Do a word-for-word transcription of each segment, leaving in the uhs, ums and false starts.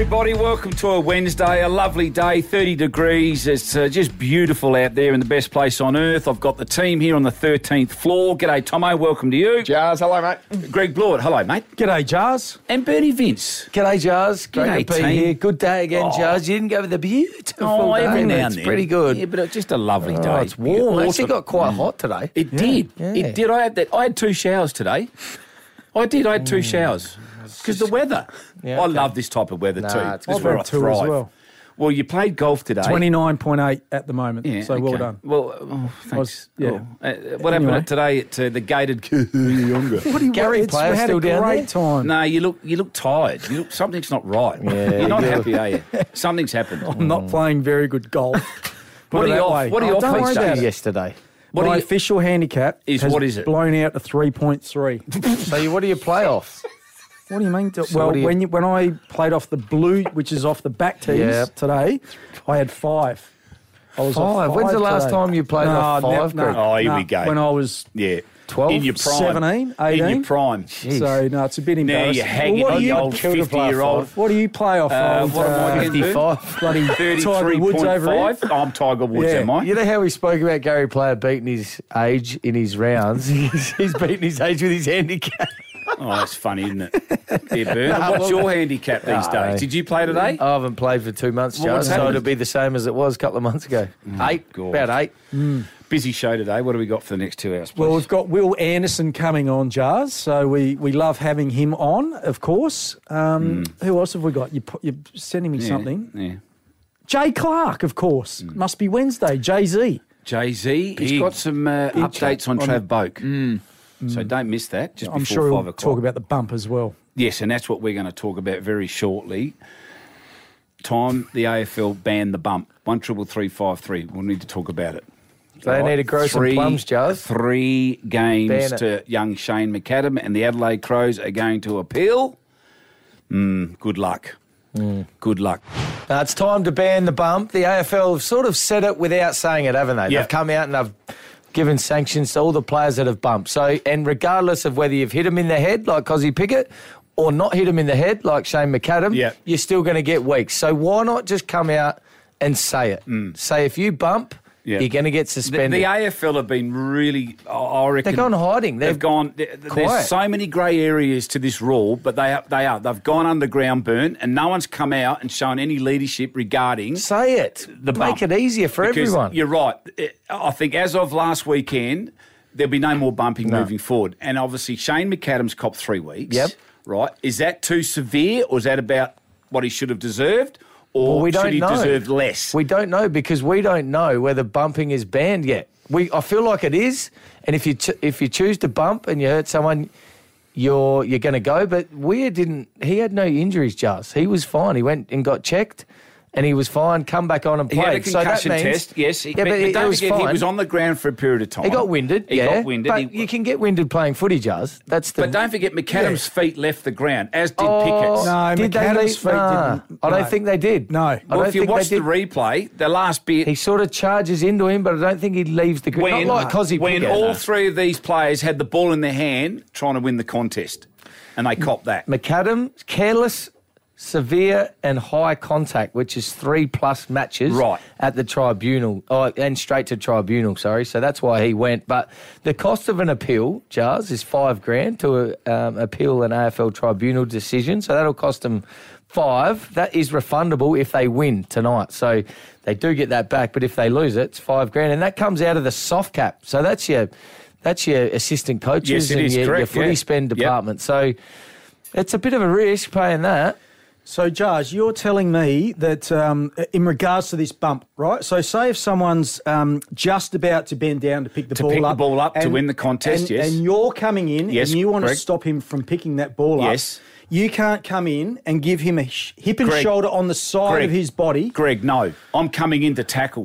everybody. Welcome to a Wednesday, a lovely day, thirty degrees. It's uh, just beautiful out there in the best place on earth. I've got the team here on the thirteenth floor. G'day, Tomo. Welcome to you. Jars, hello, mate. Greg Blewett, hello, mate. G'day, Jars. And Bernie Vince. G'day, Jars. Great G'day, to be team. here. Good day again, Oh. Jars. You didn't go with the beautiful Oh, day, every mate. now and It's then. pretty good. Yeah, but it's just a lovely day. Oh, it's warm. It actually Awesome. got quite hot today. It did. Yeah. It did. I had that. I had two showers today. I did. I had two showers. Because the weather. Yeah, I okay. love this type of weather Nah, too. it's It's good. where I've I had two thrive. as well. Well, you played golf today. twenty-nine point eight at the moment, Yeah, so well okay. done. Well, oh, thanks. was- yeah. Oh, uh, what happened Anyway. today at uh, the gated younger? What do you Gary it's- Player we had still a down great there? time. No, you look you look tired. You look, something's not right. Yeah, You're not you happy, are you? Something's happened. I'm not playing very good golf. Put What it are you that off- way. what are you Oh, off don't these worry days? about it. Yesterday. What My are you, official handicap Is has what is it? blown out to three point three. So you, what do you play off? What do you mean? To, So well, what do you- when you, when I played off the blue, which is off the back tees Yep. today, I had five. I was off Five? When's the last today. time you played no, off five, no, Greg? Oh, here no, we go. When I was yeah, twelve? in your prime, seventeen, in eighteen. your prime. Jeez. So, no, it's a bit Now embarrassing. you're hanging Well, what on do the you, old children play fifty-year-old. what do you play off? Uh, old, what am I uh, again, Bert? fifty-five. bloody Tiger Woods over here? thirty-three point five. I'm Tiger Woods, Yeah. am I? You know how we spoke about Gary Player beating his age in his rounds? He's, he's beating his age with his handicap. Oh, that's funny, isn't it? Yeah, Bert. Nah, What's well- your handicap these Nah, days? mate. Did you play today? I haven't played for two months, Well, Joe, what's so happened? it'll be the same as it was a couple of months ago. eight, God. about eight. Busy show today. What do we got for the next two hours, please? Well, we've got Will Anderson coming on, Jars, so we, we love having him on, of course. Um, Who else have we got? You, pu- you're sending me Yeah, something. Yeah. Jay Clark, of course. Must be Wednesday. Jay-Z. Jay-Z, he's Big. got some uh, updates on on Trav Boak. So don't miss that, just I'm before sure five he'll o'clock. talk about the bump as well. Yes, and that's what we're going to talk about very shortly. Time the A F L banned the bump. One triple three five three. We'll need to talk about it. They need to grow some Three- plums, Jars. Three games Ban it. to young Shane McAdam, and the Adelaide Crows are going to appeal. Mm, good luck. Good luck. Uh, it's time to ban the bump. The A F L have sort of said it without saying it, haven't they? Yeah. They've come out and they've given sanctions to all the players that have bumped. So, and regardless of whether you've hit them in the head like Cozzy Pickett or not hit them in the head like Shane McAdam, Yeah. you're still going to get weeks. So why not just come out and say it? Say if you bump, Yeah. you're going to get The, suspended. the A F L have been really, I- I reckon... They've gone hiding. They've, They've gone... th- th- quiet. There's so many grey areas to this rule, but they are, they are. They've gone underground burn, and no one's come out and shown any leadership regarding... Say it. The Make bump. it easier for Because everyone. You're right. It- I think as of last weekend, there'll be no more bumping No. moving forward. And obviously, Shane McAdam's copped three weeks. Yep. Right? Is that too severe, or is that about what he should have deserved? Or Well, we should don't he know. deserve less? We don't know because we don't know whether bumping is banned yet. We, I feel like it is, and if you ch- if you choose to bump and you hurt someone, you're you're going to go. But Weir didn't. He had no injuries. Just he was fine. He went and got checked, and he was fine. Come back on and He played. had a concussion so that means, test, yes. He, Yeah, but, but, it, don't it was forget, fine. he was on the ground for a period of time. He got winded. He yeah, got winded. But He- you can get winded playing footy, Jars. That's the. But don't forget, McAdam's feet left the ground, as did Oh, Pickett's. No, did they McAdam's leave? feet Nah, didn't- I don't no. think they did. No. I Well, don't if you think watch they the did. replay, the last bit... He sort of charges into him, but I don't think he leaves the ground. when, Not like Cozzy when Pickett. all three of these players had the ball in their hand trying to win the contest, and they copped that. McAdam, careless, severe and high contact, which is three plus matches Right. at the tribunal, oh, and straight to tribunal, sorry. So that's why he went. But the cost of an appeal, Jars, is five grand to um, appeal an A F L tribunal decision. So that'll cost them five. That is refundable if they win tonight. So they do get that back, but if they lose it, it's five grand. And that comes out of the soft cap. So that's your... That's your assistant coaches Yes, it and is, your, your correct, footy yeah. spend Yep. department. So it's a bit of a risk paying that. So, Jars, you're telling me that um, in regards to this bump, right? So, say if someone's um, just about to bend down to pick the To ball pick the up, ball up to win the contest, and, yes. and you're coming in, Yes, and you want to correct. stop him from picking that ball Yes. up. You can't come in and give him a sh- hip and Greg, shoulder on the side Greg, of his body. Greg, no. I'm coming in to tackle.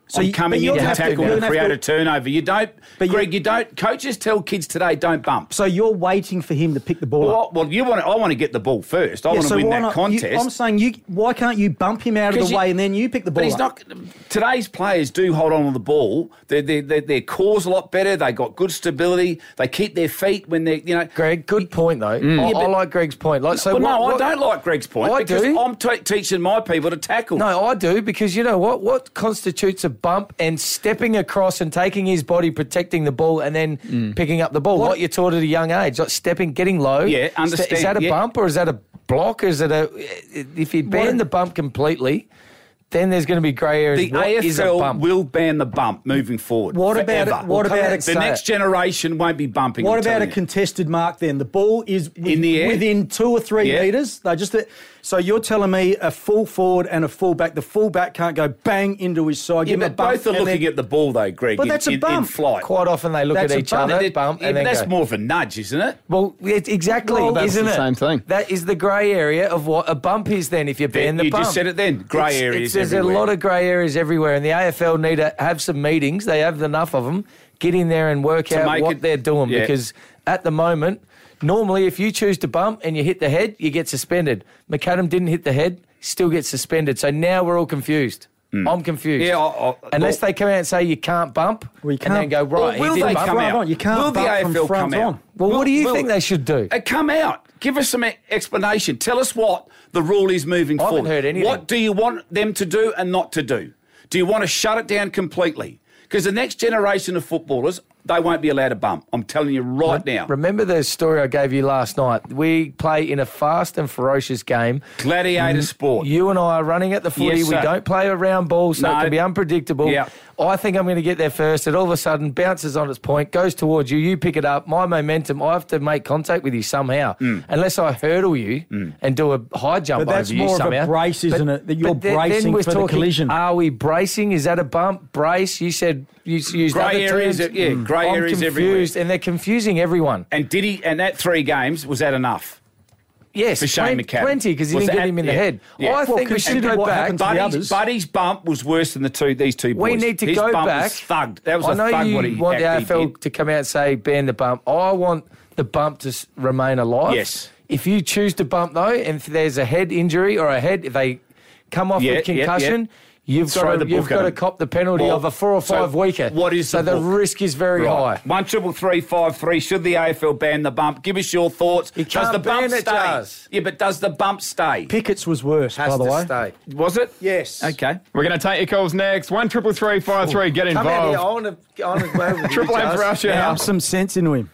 So on you- coming but you're in to gonna have to- tackle you're and gonna have create to- a turnover. You don't, But you- Greg, you don't, coaches tell kids today, don't bump. So you're waiting for him to pick the ball up. Well, well, you want. To, I want to get the ball first. I Yeah, want to so win why that not- contest. You, I'm saying, you. Why can't you bump him out of the 'Cause you- way and then you pick the ball But he's up? not. Today's players do hold on to the ball. Their their their, their core's a lot better. They got good stability. They keep their feet when they, you know. Greg, good point though. I, Yeah, I but- like Greg's point. Like, so well, what, no, what- I don't like Greg's point I because do. I'm t- teaching my people to tackle. No, I do, because you know what? What constitutes a bump and stepping across and taking his body, protecting the ball, and then picking up the ball? What, you're taught at a young age, like stepping, getting low. Yeah, Is understand, that a yeah. bump or is that a block? Is it a? If you ban What- the bump completely, then there's going to be grey areas. The What A is F a L bump? will ban the bump moving forward. What about forever. it- what Well, about come it- the say next it. generation won't be bumping? What I'm about a telling you. contested mark then? The ball is with, In the air? within two or three Yeah. metres. They just so you're telling me a full forward and a full back. The full back can't go bang into his side. Yeah, give him a but bump, both are and looking then- at the ball though, Greg. But in, that's a in, in bump. flight. Quite often they look That's at a each bump. other, It- bump, yeah, and but then that's go. more of a nudge, isn't it? Well, it's exactly, Well, that's isn't the it? same thing. That is the grey area of what a bump is. Then, if you ban the you bump, just said it then. Grey It's- areas it's- There's everywhere. a lot of grey areas everywhere, and the A F L need to have some meetings. They have enough of them. Get in there and work To out make what it- they're doing, yeah. because at the moment, normally if you choose to bump and you hit the head, you get suspended. McAdam didn't hit the head, still gets suspended. So now we're all confused. I'm confused. Yeah, I- I- Unless well- they come out and say you can't bump, Well, you and then can't- go, right, Well, he will didn't they bump. come Front out? on. You can't will the bump A F L from front come out? on. Well, Will- what do you will- think they should do? Uh, come out. Give us some e- explanation. Tell us what the rule is moving I haven't forward. heard anything. What do you want them to do and not to do? Do you want to shut it down completely? Because the next generation of footballers, they won't be allowed to bump. I'm telling you right now. Remember the story I gave you last night? We play in a fast and ferocious game. Gladiator sport. You and I are running at the footy. Yes, we sir. don't play a round ball, so No. it can be unpredictable. Yeah. I think I'm going to get there first. It all of a sudden bounces on its point, goes towards you. You pick it up. My momentum, I have to make contact with you somehow. Mm. Unless I hurdle you and do a high jump But that's over you more of a somehow. brace, isn't it? That you're but then- bracing then we're for the talking, collision. Are we bracing? Is that a bump? Brace? You said you used Grey other areas, terms. yeah, grey I'm areas confused, everywhere. and they're confusing everyone. And did he? And that three games, was that enough? Yes, For Shane plen- McAdam. plenty, because he Was didn't get that- him in the yeah, head. yeah. I Well, think we should consider go what back. happened to the Buddy's, others. Buddy's bump was worse than the two these two boys. We need to His go bump back. Was thugged. That was I a know thug you what he want the A actually F L did. to come out and say ban the bump. I want the bump to s- remain alive. Yes. If you choose to bump though, and if there's a head injury or a head, if they come off Yeah, with yeah, concussion. yeah. You've Throw got the to, you've book at got to them. cop the penalty Well, of a four or so five weeker. what is so the the book? risk is very Right. high. One triple three five three. Should the A F L ban the bump? Give us your thoughts. You does can't the bump ban it, stay? Jazz. Yeah, but does the bump stay? Pickett's was worse, Has by the to way. stay. Was it? Yes. Okay. We're going to take your calls next. One triple three five three. Get Come out here. I involved. want to, I want to go with you, Triple M for Jazz. our shout. Pump some sense into him.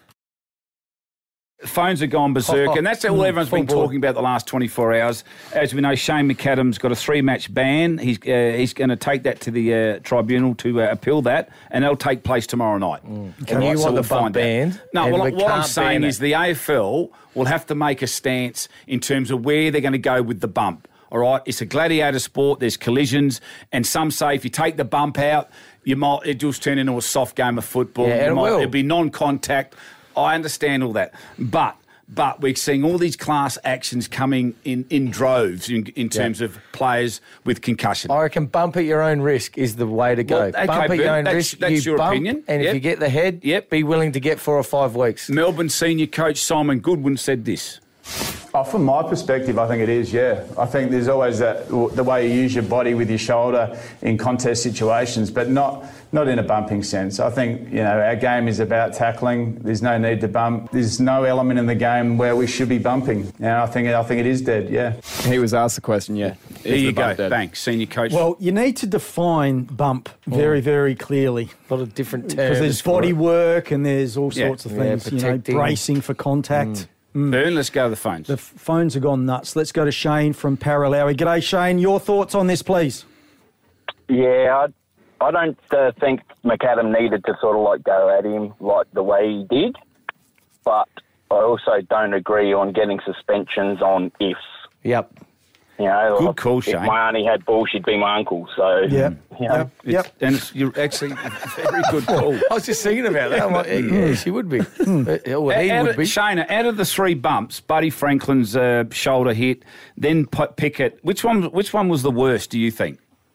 Phones have gone berserk, and that's all everyone's been Full board. talking about the last twenty-four hours. As we know, Shane McAdam's got a three-match ban. He's uh, he's going to take that to the uh, tribunal to uh, appeal that, and that'll take place tomorrow night. And All you right, so want we'll the bump find out. banned, No, and well, we what I'm can't saying ban is it. the A F L will have to make a stance in terms of where they're going to go with the bump. All right, it's a gladiator sport. There's collisions, and some say if you take the bump out, you might it just turn into a soft game of football. Yeah, You it might- will. It'll be non-contact. I understand all that, but. But we're seeing all these class actions coming in, in droves in, in terms of players with concussion. I reckon bump at your own risk is the way to go. Well, okay, bump at Bert, your own that's- risk. that's you your bump, opinion. And Yep. if you get the head, Yep. be willing to get four or five weeks. Melbourne senior coach Simon Goodwin said this. Oh, from my perspective, I think it is, yeah. I think there's always that, the way you use your body with your shoulder in contest situations, but not not in a bumping sense. I think, you know, our game is about tackling. There's no need to bump. There's no element in the game where we should be bumping. And I think I think it is dead, yeah. He was asked the question, yeah. There Is you the bump go, dead? thanks, senior coach. Well, you need to define bump very, very clearly. A lot of different terms. Because there's for body it. work and there's all Yeah. sorts of Yeah, things, you know, protecting. bracing for contact. Bern, let's go to the phones. The f- phones have gone nuts. Let's go to Shane from Paralowie. G'day, Shane. Your thoughts on this, please? Yeah, I, I don't uh, think McAdam needed to sort of like go at him like the way he did, but I also don't agree on getting suspensions on ifs. Yep. You know, Good like, call, if Shane. my auntie had bull, she'd be my uncle. So Yeah. you know, Yep. It's- Yep. And it's, you're actually a very good call. I was just thinking about that. I'm like, yeah, yeah, she would be. Uh, well, he out would of, be. Shana, out of the three bumps, Buddy Franklin's uh, shoulder hit, then P- Pickett. Which one? Which one was the worst? Do you think?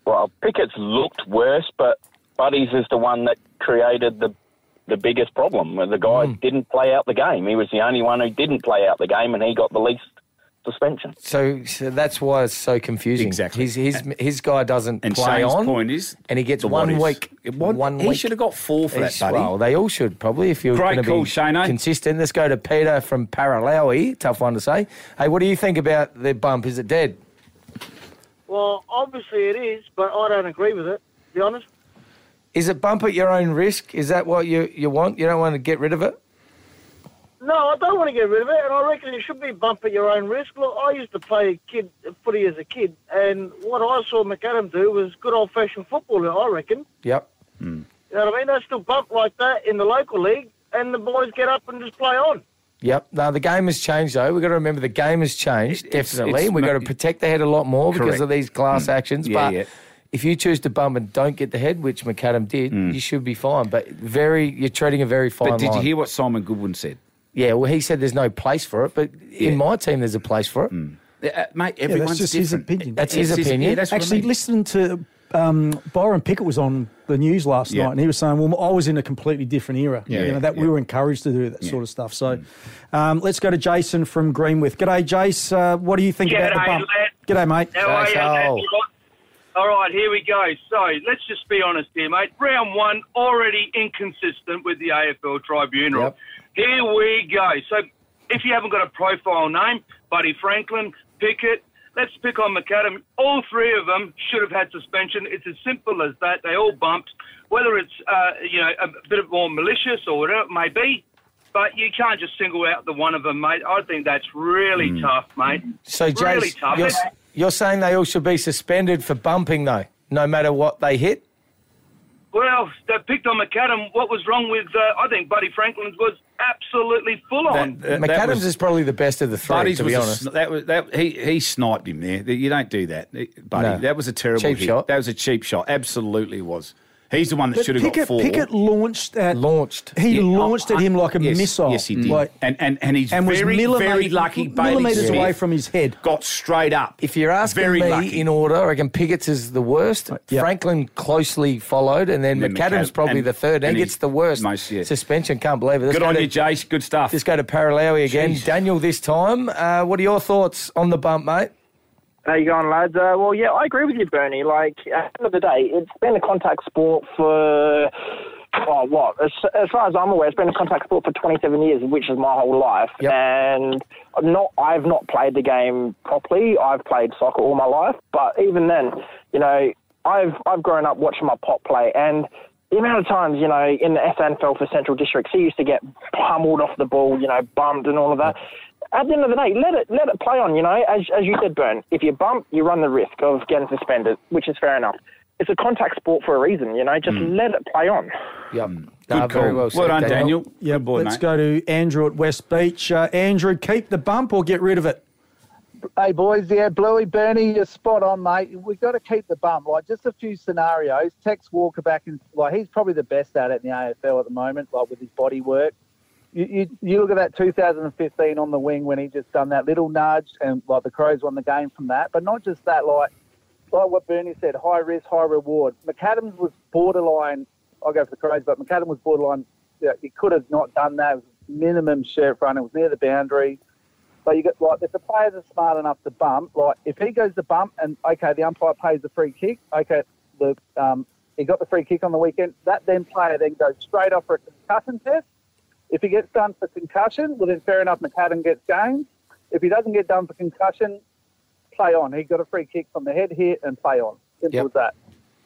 well, Pickett's looked worse, but Buddy's is the one that created the the biggest problem. The guy mm. didn't play out the game. He was the only one who didn't play out the game, and he got the least suspension. So, so that's why it's so confusing. Exactly. His his his guy doesn't and play Shane's on, point is, and he gets the one what week. One, one he week. should have got four for He's- that, buddy. Well, they all should probably if you're Great going to call, be Shane. consistent. Let's go to Peter from Paralawi. Tough one to say. Hey, what do you think about the bump? Is it dead? Well, obviously it is, but I don't agree with it, to be honest. Is it bump at your own risk? Is that what you, you want? You don't want to get rid of it? No, I don't want to get rid of it, and I reckon it should be bump at your own risk. Look, I used to play kid footy as a kid, and what I saw McAdam do was good old-fashioned football, I reckon. Yep. You know what I mean? They still bump like that in the local league, and the boys get up and just play on. Yep. Now, the game has changed, though. We've got to remember the game has changed, It's- definitely. it's We've got to ma- protect the head a lot more because Correct. of these class actions. Yeah, but yeah. if you choose to bump and don't get the head, which McAdam did, you should be fine. But very, you're treading a very fine But did line. you hear what Simon Goodwin said? Yeah, well, he said there's no place for it, but Yeah. in my team, there's a place for it. Uh, mate, Yeah, everyone's that's just his different. opinion. That's his It's opinion. yeah, that's what I Actually, mean. listening to um, Byron Pickett was on the news last Yeah. night, and he was saying, "Well, I was in a completely different era. Yeah, you know, yeah, that yeah. we were encouraged to do that sort of stuff." So, um, let's go to Jason from Greenwith. G'day, Jace. Uh, what do you think about the G'day, bump? lad. G'day, mate. How are you? Jace, lads? oh. All right, here we go. So let's just be honest here, mate. Round one, already inconsistent with the A F L Tribunal. Yep. Here we go. So if you haven't got a profile name, Buddy Franklin, Pickett, let's pick on McAdam. All three of them should have had suspension. It's as simple as that. They all bumped. Whether it's uh, you know a bit of more malicious or whatever it may be, but you can't just single out the one of them, mate. I think that's really tough, mate. So, really Jace, tough. you're, you're saying they all should be suspended for bumping, though, no matter what they hit? Well, they picked on McAdam. What was wrong with, uh, I think, Buddy Franklin's was absolutely full on. Then, uh, that McAdams was- is probably the best of the three, Buddy's to be was a honest. sn- that was that he he sniped him there. You don't do that, Buddy. No. That was a terrible Cheap hit. shot. That was a cheap shot. Absolutely was. He's the one that But should have got Pickett, four. Pickett launched at Launched. He Yeah, launched oh, at him like a yes, missile. Yes, he did. Like, and, and and he's and was very millimetre- very lucky. Bailey millimetres Smith away from his head. got straight up. If you're asking very me lucky. in order, I reckon Pickett's is the worst. Yep. Franklin closely followed, and then And then McAdam's McAdam- probably and- the third. And and he gets he's the worst most, yeah. suspension. Can't believe it. Let's Good go on to- you, Jace. Good stuff. Let's go to Paralawi again. Jeez. Daniel this time. Uh, what are your thoughts on the bump, mate? How you going, lads? Uh, well, yeah, I agree with you, Bernie. Like, at the end of the day, it's been a contact sport for, oh, what? As, as far as I'm aware, it's been a contact sport for twenty-seven years, which is my whole life. Yep. And I'm not, I've not played the game properly. I've played soccer all my life. But even then, you know, I've I've grown up watching my pop play, and the amount of times, you know, in the S N F L for Central Districts, he used to get pummeled off the ball, you know, bumped and all of that. At the end of the day, let it let it play on, you know. As as you said, Bern, if you bump, you run the risk of getting suspended, which is fair enough. It's a contact sport for a reason, you know. Just let it play on. Yep. Good Nah, call. very well said, well done, Daniel. Daniel. Yeah, Good boy, let's mate. go to Andrew at West Beach. Uh, Andrew, keep the bump or get rid of it? Hey, boys, yeah, Bluey, Bernie, you're spot on, mate. We've got to keep the bump. Like, just a few scenarios. Tex Walker back in, like, he's probably the best at it in the A F L at the moment, like, with his body work. You, you, you look at that two thousand fifteen on the wing when he just done that little nudge and, like, the Crows won the game from that. But not just that, like, like what Bernie said, high risk, high reward. McAdams was borderline, I'll go for the Crows, but McAdams was borderline, yeah, he could have not done that. It was minimum shirt front. It was near the boundary. But you got, like, if the players are smart enough to bump, like, if he goes to bump and, okay, the umpire pays the free kick, okay, the um, he got the free kick on the weekend, that then player then goes straight off for a concussion test. If he gets done for concussion, well, then fair enough, McAdam gets games. If he doesn't get done for concussion, play on. He got a free kick from the head hit and play on. Simple Yep. as that.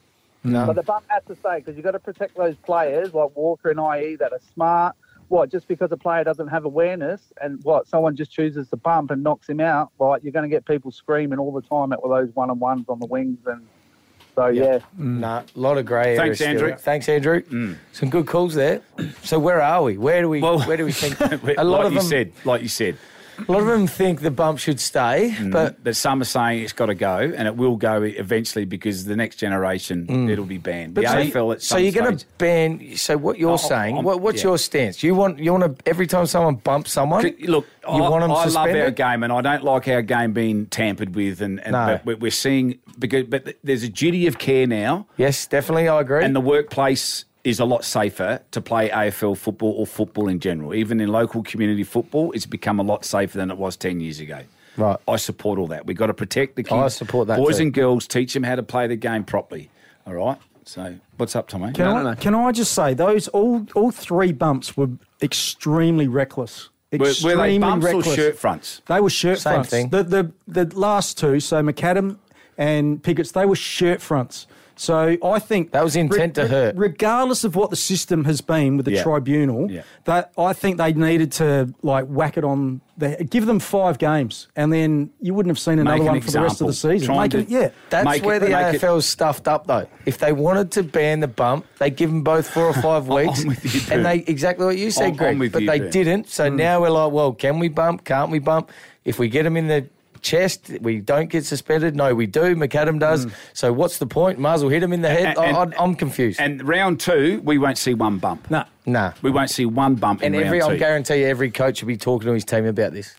No. But the bump has to stay because you've got to protect those players like Walker and I E that are smart. What, just because a player doesn't have awareness and what, someone just chooses to bump and knocks him out, like, you're going to get people screaming all the time at those one-on-ones on the wings. And so, yeah. Nah, a lot of grey area. Thanks, still. Andrew. Thanks, Andrew. Some good calls there. So where are we? Where do we? Well, where do we think? a a lot like of you them. said, like you said, A lot of them think the bump should stay, Mm. but But some are saying it's got to go, and it will go eventually because the next generation, it'll be banned. The so, A F L at so some you're going to stage- ban. So what you're Oh, saying? I'm- what, what's yeah. your stance? You want you want to every time someone bumps someone, Look, you I, want them I love suspended? our game, and I don't like our game being tampered with. And, and No. but we're- we're seeing because, but there's a duty of care now, Yes, definitely, I agree. and the workplace is a lot safer to play A F L football or football in general. Even in local community football, it's become a lot safer than it was ten years ago. Right. I support all that. We've got to protect the kids. I support that Boys too. and girls, teach them how to play the game properly. All right. So what's up, Tommy? Can, I, can I just say, those all all three bumps were extremely reckless. Were, were Extremely they bumps reckless. or shirt fronts? They were shirt Same fronts. thing. The, the the last two, so McAdam and Pickett's, they were shirt fronts. So I think That was intent to hurt. Regardless of what the system has been with the Yeah. tribunal, Yeah. that I think they needed to like whack it on. The, give them five games, and then you wouldn't have seen another Make an one for the rest of the example. season. Trying Make to- it, yeah. That's Make where it- the make A it- F L's stuffed up, though. If they wanted to ban the bump, they give them both four or five weeks, I'm with you, and Boo. they exactly what you said, I'm- I'm Greg. with But you, they Boo. didn't. So now we're like, well, can we bump? Can't we bump? If we get them in the chest, we don't get suspended. No, we do. McAdam does. So what's the point? Might as well hit him in the head. And- I, and- I, I'm confused. And round two, we won't see one bump. No. nah. We won't see one bump And in every, round I two. guarantee you, every coach will be talking to his team about this.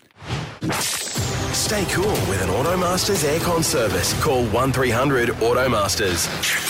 Stay cool with an Automasters aircon service. Call one three hundred Automasters.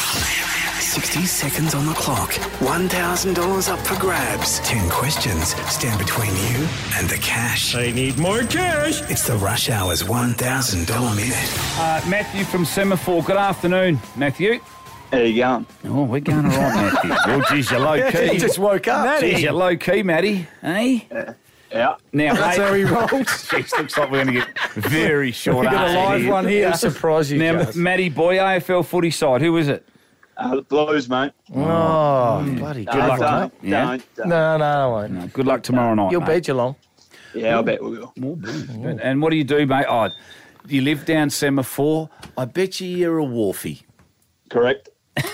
sixty seconds on the clock. one thousand dollars up for grabs. ten questions stand between you and the cash. I need more cash. It's the Rush Hour's one thousand dollars minute. Uh, Matthew from Semaphore. Good afternoon, Matthew. How you going? Oh, we're going all right, Matthew. Oh, geez, you're low key. He just woke up. Geez, you're low key, Matty. Hey? Yeah. Now, That's hey, how he rolls. Jeez, looks like we're going to get very short. We got a live one here. It'll surprise you, Now, Jazz. Matty boy, A F L footy side. Who is it? Uh, the Blues, mate. Oh, bloody No, good luck. don't, mate. Yeah. don't, don't. No, no, I won't. No, good luck tomorrow night. You'll mate. beat Geelong. Yeah, I bet we will. Oh, good. And what do you do, mate? Oh, you live down Semaphore. I bet you you're a wharfie. Correct.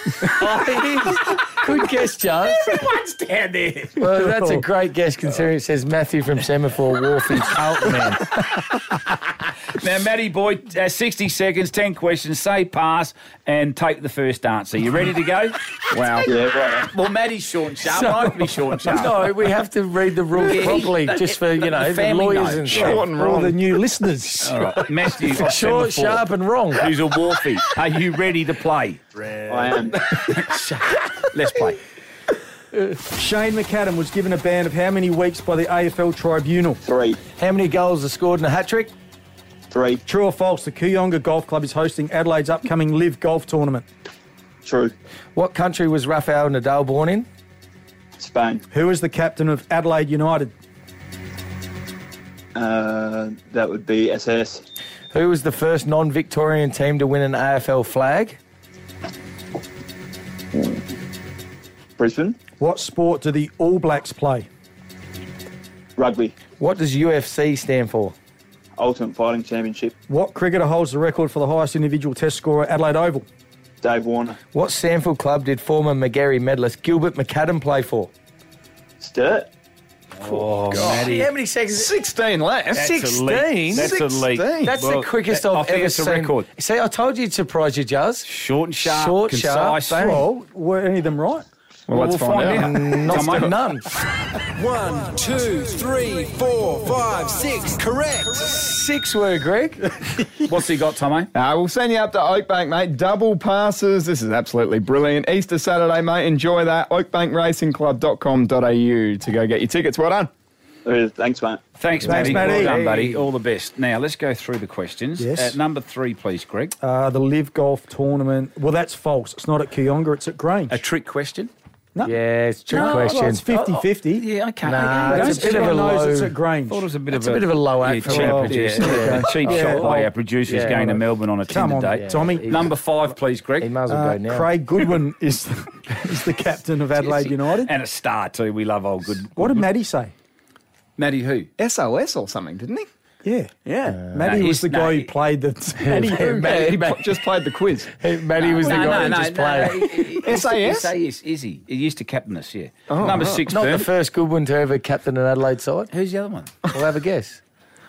Good guess, Charles. Everyone's down there. Well, that's a great guess considering it says Matthew from Semaphore, Wharfie, Carlton man. Now, Matty boy, uh, sixty seconds, ten questions. Say pass and take the first answer. You ready to go? Wow. Yeah, right. Well, Matty's short and sharp. I can be short and sharp. No, we have to read the rules Yeah, properly, the- just for, you the know, the, family lawyers note. and Short stuff. and All wrong. the new listeners. All right, Matthew from Short, Semaphore, sharp and wrong. who's a wharfie. Are you ready to play? I am. Let's play. Shane McAdam was given a ban of how many weeks by the A F L tribunal? Three. How many goals are scored in a hat-trick? Three. True or false? The Kooyonga Golf Club is hosting Adelaide's upcoming Live Golf Tournament. True. What country was Rafael Nadal born in? Spain. Who is the captain of Adelaide United? Uh, that would be S S. Who was the first non-Victorian team to win an A F L flag? Brisbane. What sport do the All Blacks play? Rugby. What does U F C stand for? Ultimate Fighting Championship. What cricketer holds the record for the highest individual test score at Adelaide Oval? Dave Warner. What Sandford club did former McGarry medalist Gilbert McAdam play for? Sturt. Oh, Matty. How many seconds? sixteen left. That's sixteen? elite. That's elite. sixteen. That's Well, the quickest I I've think ever it's a seen. record. See, I told you it'd surprise you, Jazz. Short and sharp, Short, concise. sharp, bang. Well, were any of them right? Well, let's we'll find find out. out. Not Tomo. none. One, two, three, four, five, six. Correct. Six were, Greg. What's he got, Tomo? Uh, we'll send you up to Oakbank, mate. Double passes. This is absolutely brilliant. Easter Saturday, mate. Enjoy that. oakbank racing club dot com dot a u to go get your tickets. Well done. Uh, Thanks, mate. Thanks, Thanks, Matty. Matty. Well done, Hey. buddy. All the best. Now, let's go through the questions. Yes. At number three, please, Greg. Uh, the Live Golf Tournament. Well, that's false. It's not at Kooyonga, it's at Grange. A trick question? No. Yeah, it's a trick No, question. well, it's fifty-fifty. Yeah, okay. Nah, okay. it's a bit of a Everyone knows low- it's at Grange. thought it was a bit It's of a bit of a low act yeah, for cheap, our yeah, producer. yeah, cheap Yeah. shot by Oh, our producers yeah. going to Melbourne on a Come Tinder on, date. Tommy. Number five, please, He Greg. might as well Uh, go now. Craig Goodwin is the, is the captain of Adelaide United. And a star, too. We love old good. What did Matty say? Matty who? S O S or something, didn't he? Yeah. Yeah. Matty no, was he's- the no, guy he- who played the... Matty who? Yeah, he pl- just played the quiz. Hey, Matty was the No, guy no, who no, just no. played. S A S? S A S, is he? He used to captain us, yeah. Number six, Not the Bern. first good one to ever captain an Adelaide side. Who's the other one? We'll have a guess.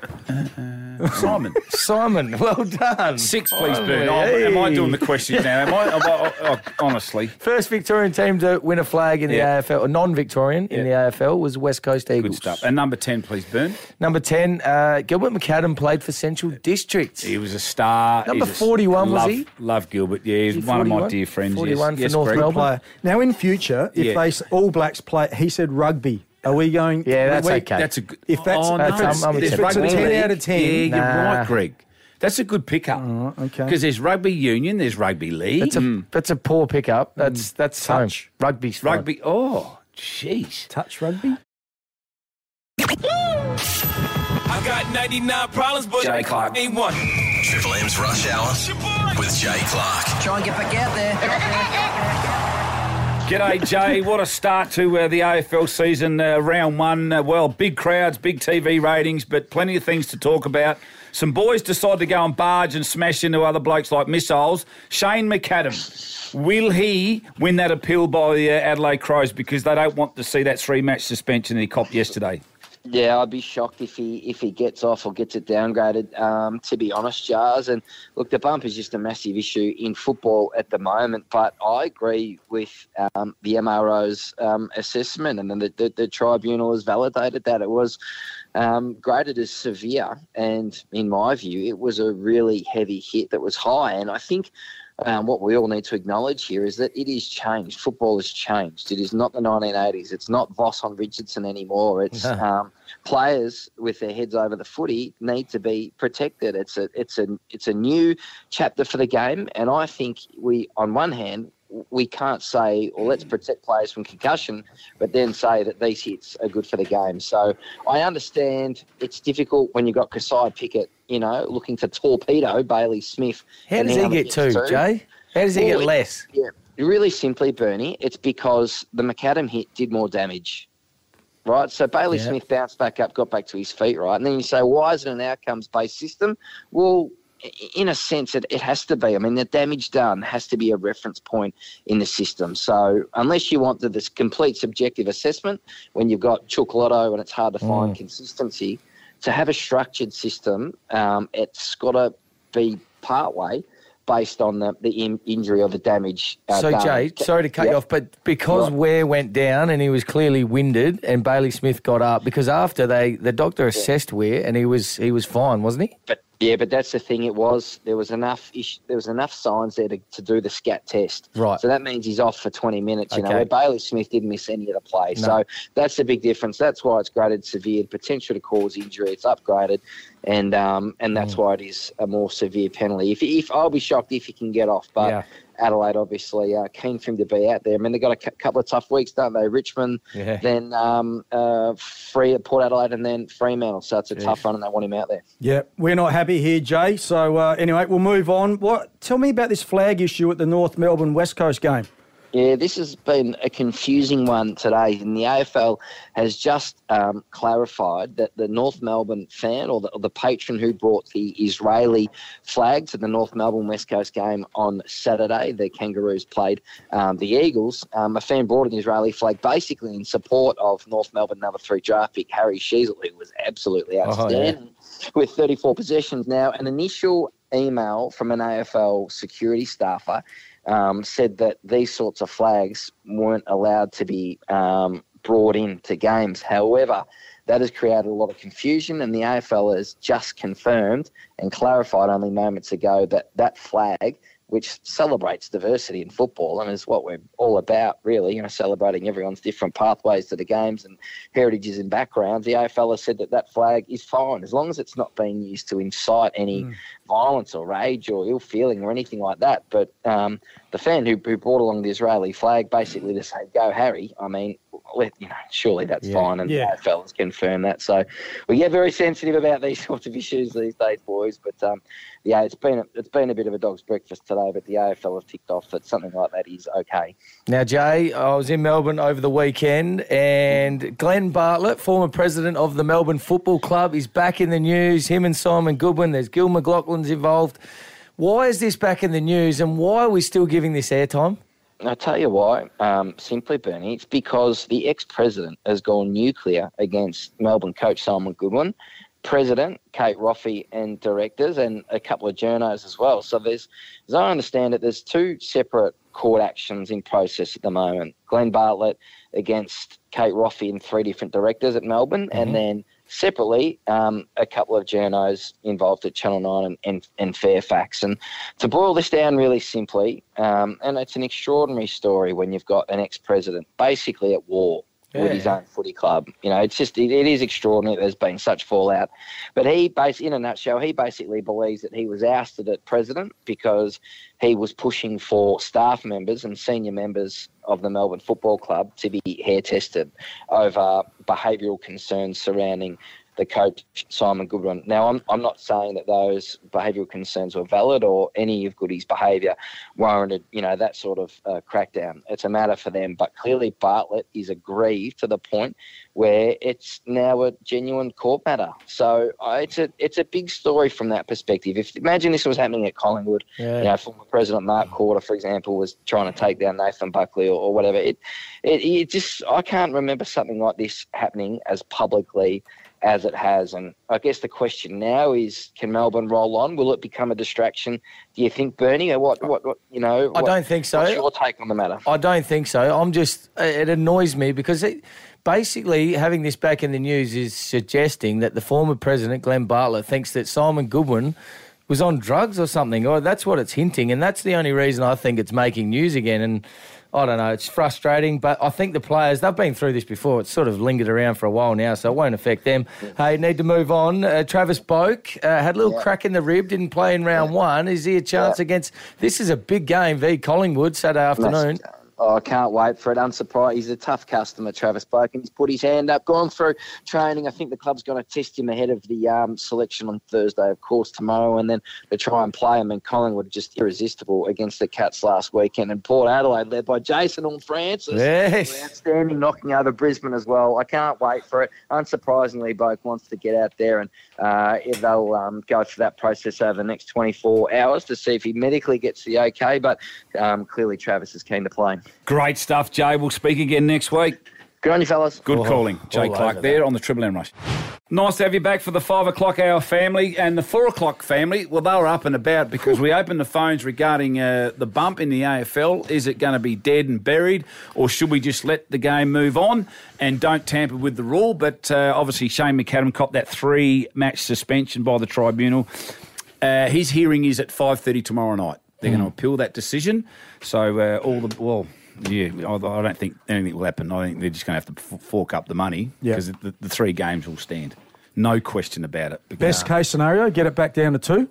Simon. Simon, well done. Six, please, Finally, Bern. Oh, hey. am I doing the questions now? Am I? Am I oh, honestly. First Victorian team to win a flag in the Yeah. A F L, or non-Victorian in the A F L, was West Coast Eagles. Good stuff. And number ten, please, Bern. Number ten, uh, Gilbert McAdam played for Central District. He was a star. Number He's a- forty-one, was love, he? Love Gilbert. Yeah, he's Is he one of my forty-one? dear friends. forty-one yes. for yes, North Greg. Melbourne. Player. Now, in future, if Yeah. they s- All Blacks play, he said rugby. Are we going? Yeah, that's we, okay. That's a good. If that's, oh, if no, it's, I'm- I'm if ten. it's a Rugby ten league. out of ten, Yeah, you're Nah. right, Greg. That's a good pickup. Oh, okay. Because there's rugby union, there's rugby league. That's a that's a poor pickup. That's that's Touch. home. Rugby's fine. Rugby. Oh, jeez. touch rugby. I got ninety-nine problems, but Jay Clark. ain't one. Triple M's Rush Hour with Jay Clark. Try and get back out there. G'day, Jay. What a start to uh, the A F L season, uh, round one. Uh, well, big crowds, big T V ratings, but plenty of things to talk about. Some boys decide to go and barge and smash into other blokes like missiles. Shane McAdam, will he win that appeal by the uh, Adelaide Crows because they don't want to see that three-match suspension that he copped yesterday? Yeah, I'd be shocked if he if he gets off or gets it downgraded, um, to be honest, Jars. And look, the bump is just a massive issue in football at the moment. But I agree with um, the M R O's um, assessment, and then the, the, the tribunal has validated that it was um, graded as severe. And in my view, it was a really heavy hit that was high. And I think Um, what we all need to acknowledge here is that it is changed. Football has changed. It is not the nineteen eighties. It's not Voss on Richardson anymore. It's No. um, players with their heads over the footy need to be protected. It's a it's a it's a new chapter for the game, and I think we, on one hand, we can't say, well, let's protect players from concussion, but then say that these hits are good for the game. So I understand it's difficult when you've got Kasai Pickett, you know, looking to torpedo Bailey Smith. How and does now he get McGinn two, too. Jay? How does he Well, get it- less? Yeah, really simply, Bernie, it's because the McAdam hit did more damage, right? So Bailey Yeah. Smith bounced back up, got back to his feet, right? And then you say, why is it an outcomes-based system? Well, i- in a sense, it, it has to be. I mean, the damage done has to be a reference point in the system. So unless you want the, this complete subjective assessment, when you've got Chook Lotto and it's hard to find Mm. consistency, to have a structured system, um, it's got to be partway based on the, the in, injury or the damage. Uh, So, done. Jay, sorry to cut Yeah. you off, but because Right. Ware went down and he was clearly winded and Bailey Smith got up, because after they the doctor assessed Ware and he was he was fine, wasn't he? But yeah, but that's the thing. It was there was enough ish, there was enough signs there to, to do the scat test. Right. So that means he's off for twenty minutes. You know, Okay. where Bailey Smith didn't miss any of the play. No. So that's the big difference. That's why it's graded severe, potential to cause injury. It's upgraded, and um and that's Mm. why it is a more severe penalty. If if I'll be shocked if he can get off, but. Yeah. Adelaide, obviously, uh, keen for him to be out there. I mean, they've got a cu- couple of tough weeks, don't they? Richmond, Yeah. then um, uh, free at Port Adelaide, and then Fremantle. So it's a tough run, and they want him out there. Yeah, we're not happy here, Jay. So uh, anyway, we'll move on. What? Tell me about this flag issue at the North Melbourne West Coast game. Yeah, this has been a confusing one today, and the A F L has just um, clarified that the North Melbourne fan or the, or the patron who brought the Israeli flag to the North Melbourne West Coast game on Saturday, the Kangaroos played um, the Eagles, um, a fan brought an Israeli flag basically in support of North Melbourne number three draft pick Harry Sheasel, who was absolutely outstanding with thirty-four possessions. Now, an initial email from an A F L security staffer Um, said that these sorts of flags weren't allowed to be um, brought into games. However, that has created a lot of confusion, and the A F L has just confirmed and clarified only moments ago that that flag, which celebrates diversity in football and is what we're all about, really, you know, celebrating everyone's different pathways to the games and heritages and backgrounds. The A F L has said that that flag is fine as long as it's not being used to incite any mm. violence or rage or ill feeling or anything like that. But um, the fan who, who brought along the Israeli flag basically to say, go Harry, I mean, let, you know, surely that's Yeah. fine, and Yeah. the A F L has confirmed that. So we get very sensitive about these sorts of issues these days, boys. But um, yeah, it's been a, it's been a bit of a dog's breakfast today. But the A F L have ticked off that something like that is okay. Now, Jay, I was in Melbourne over the weekend, and Glenn Bartlett, former president of the Melbourne Football Club, is back in the news. Him and Simon Goodwin, there's Gil McLaughlin's involved. Why is this back in the news, and why are we still giving this airtime? I'll tell you why. Um, simply, Bernie, it's because the ex-president has gone nuclear against Melbourne coach Simon Goodwin, president, Kate Roffey, and directors, and a couple of journos as well. So there's, as I understand it, there's two separate court actions in process at the moment. Glenn Bartlett against Kate Roffey and three different directors at Melbourne, mm-hmm. and then separately um, a couple of journos involved at Channel nine and, and, and Fairfax. And to boil this down really simply, um, and it's an extraordinary story when you've got an ex-president basically at war yeah. with his own footy club. You know, it's just, it, it is extraordinary. There's been such fallout. But he, basically, in a nutshell, he basically believes that he was ousted at president because he was pushing for staff members and senior members of the Melbourne Football Club to be hair tested over behavioural concerns surrounding the coach, Simon Goodwin. Now, I'm I'm not saying that those behavioural concerns were valid or any of Goody's behaviour warranted, you know, that sort of uh, crackdown. It's a matter for them. But clearly Bartlett is aggrieved to the point where it's now a genuine court matter. So uh, it's a it's a big story from that perspective. If imagine this was happening at Collingwood, yeah. you know, former President Mark Corder, for example, was trying to take down Nathan Buckley or, or whatever. It, it it just I can't remember something like this happening as publicly as it has. And I guess the question now is, can Melbourne roll on? Will it become a distraction? Do you think, Bernie, or what, what, what you know? I what, don't think so. What's your take on the matter? I don't think so. I'm just, it annoys me because it, basically having this back in the news is suggesting that the former president, Glenn Bartlett, thinks that Simon Goodwin was on drugs or something, or that's what it's hinting, and that's the only reason I think it's making news again. And I don't know, it's frustrating, but I think the players, they've been through this before. It's sort of lingered around for a while now, so it won't affect them. Hey, need to move on. Uh, Travis Boak uh, had a little yeah. crack in the rib, didn't play in round yeah. one. Is he a chance yeah. against... This is a big game, v Collingwood, Saturday afternoon. Nice. Oh, I can't wait for it. Unsurprised. He's a tough customer, Travis Boak, and he's put his hand up, gone through training. I think the club's going to test him ahead of the um, selection on Thursday, of course, tomorrow, and then to try and play him. And Collingwood just irresistible against the Cats last weekend. And Port Adelaide, led by Jason Horne-Francis, yes. outstanding, knocking over Brisbane as well. I can't wait for it. Unsurprisingly, Boak wants to get out there, and uh, they'll um, go through that process over the next twenty-four hours to see if he medically gets the okay. But um, clearly, Travis is keen to play. Great stuff, Jay. We'll speak again next week. Good on you, fellas. Good oh, calling. Jay Clark there on the Triple M Rush. Nice to have you back for the five o'clock hour family and the four o'clock family. Well, they were up and about because we opened the phones regarding uh, the bump in the A F L. Is it going to be dead and buried, or should we just let the game move on and don't tamper with the rule? But uh, obviously Shane McAdam copped that three-match suspension by the tribunal. Uh, his hearing is at five thirty tomorrow night. They're mm. going to appeal that decision. So uh, all the... well. Yeah, I don't think anything will happen. I think they're just going to have to fork up the money because yep. the, the three games will stand. No question about it. Because, Best case scenario, get it back down to two?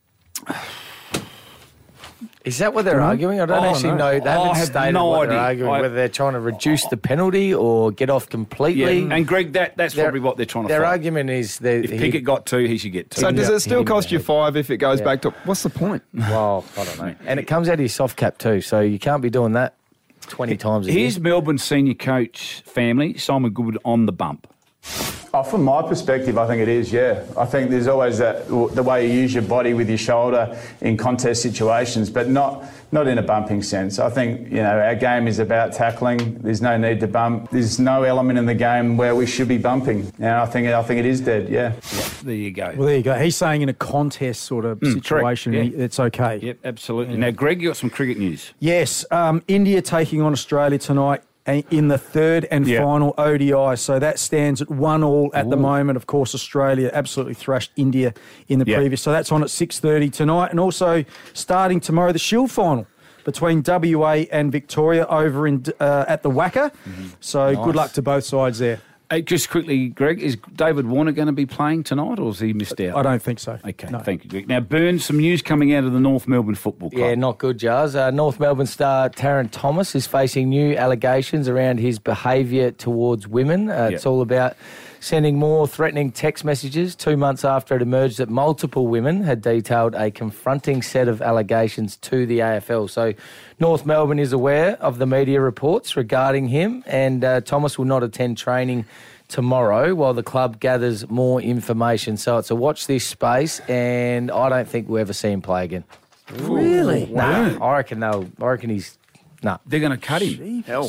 Is that what they're arguing? I don't oh, actually no. know. They haven't I have stated no what idea. they're arguing, I, whether they're trying to reduce the penalty or get off completely. Yeah, and Greg, that, that's their, probably what they're trying to Their fight. argument is that if Pickett got two, he should get two. So does it still cost you five if it goes yeah. back to... What's the point? Well, I don't know. And it comes out of your soft cap too, so you can't be doing that twenty times a year. Here's Melbourne senior coach family, Simon Goodwin, on the bump. Oh, from my perspective, I think it is, yeah. I think there's always that, the way you use your body with your shoulder in contest situations, but not not in a bumping sense. I think, you know, our game is about tackling. There's no need to bump. There's no element in the game where we should be bumping. And I think I think it is dead, yeah. Yep, there you go. Well, there you go. He's saying in a contest sort of mm, situation, yeah. it's okay. Yep, absolutely. Yeah. Now, Greg, you got some cricket news. Yes, um, India taking on Australia tonight in the third and yep. final O D I. So that stands at one all at Ooh. the moment. Of course, Australia absolutely thrashed India in the yep. previous. So that's on at six thirty tonight. And also starting tomorrow, the Shield final between W A and Victoria over in uh, at the Wacker. Mm-hmm. So nice. Good luck to both sides there. Hey, just quickly, Greg, is David Warner going to be playing tonight, or has he missed out? I don't think so. Okay, no. Thank you, Greg. Now, Burn, some news coming out of the North Melbourne Football Club. Yeah, not good, Jars. Uh, North Melbourne star Tarrant Thomas is facing new allegations around his behaviour towards women. Uh, yep. It's all about sending more threatening text messages two months after it emerged that multiple women had detailed a confronting set of allegations to the A F L. So North Melbourne is aware of the media reports regarding him, and uh, Thomas will not attend training tomorrow while the club gathers more information. So it's a watch this space, and I don't think we'll ever see him play again. Really? No, nah, I reckon they'll, I reckon he's... No. Nah. They're going to cut him. Hell.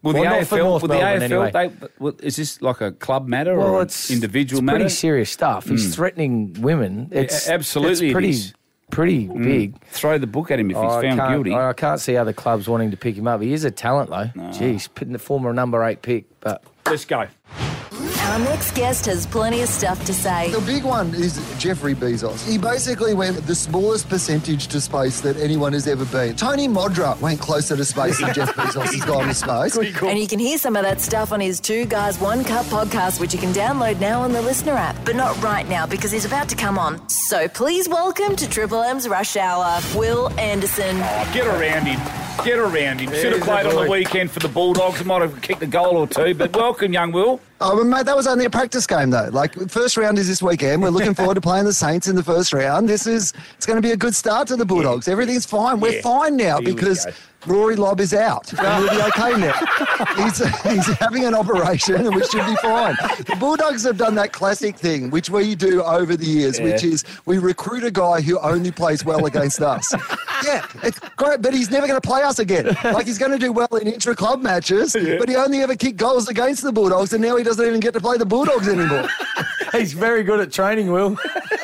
Will the Well, not A F for L? North Will the Melbourne, A F L? anyway. They, well, is this like a club matter Well, or it's an individual it's matter? pretty serious stuff. He's Mm. threatening women. It's absolutely it it's pretty, is. pretty Mm. big. Throw the book at him if Oh, he's I found can't- guilty. I can't see other clubs wanting to pick him up. He is a talent, though. Jeez, putting the former number eight pick, but let's go. Our next guest has plenty of stuff to say. The big one is Jeffrey Bezos. He basically went the smallest percentage to space that anyone has ever been. Tony Modra went closer to space than Jeff Bezos has gone to space. And you can hear some of that stuff on his Two Guys, One Cup podcast, which you can download now on the Listener app. But not right now, because he's about to come on. So please welcome to Triple M's Rush Hour, Will Anderson. Oh, get around him. Get around him. Should have There's played a on the boy. weekend for the Bulldogs. Might have kicked a goal or two, but welcome, young Will. Oh, but mate, that was only a practice game, though. Like, first round is this weekend. We're looking forward to playing the Saints in the first round. This is, it's going to be a good start to the Bulldogs. Everything's fine. We're Yeah. fine now Here we because go. Rory Lobb is out. And we'll be okay now. He's, he's having an operation and we should be fine. The Bulldogs have done that classic thing, which we do over the years, Yeah. which is we recruit a guy who only plays well against us. Yeah, it's great, but he's never going to play us again. Like, he's going to do well in intra-club matches, Yeah. but he only ever kicked goals against the Bulldogs, and now he doesn't even get to play the Bulldogs anymore. he's very good at training, Will.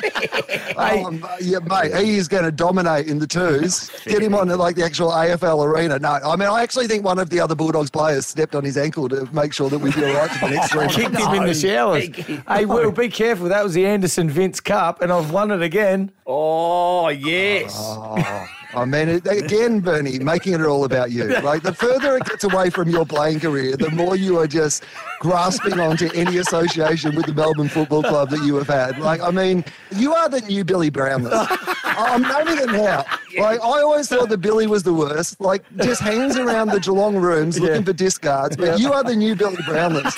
Um, yeah, mate, he is going to dominate in the twos. Get him on the, like the actual A F L arena. No, I mean, I actually think one of the other Bulldogs players stepped on his ankle to make sure that we'd be all right for the next three. Kicked him in the showers. Hey, Will, be careful. That was the Anderson Vince Cup, and I've won it again. Oh, yes. Oh. I mean, it, again, Bernie, making it all about you. Like, the further it gets away from your playing career, the more you are just grasping onto any association with the Melbourne Football Club that you have had. Like, I mean, you are the new Billy Brownless. I'm naming it now. Like, I always thought that Billy was the worst. Like, just hangs around the Geelong rooms looking for discards. But you are the new Billy Brownless.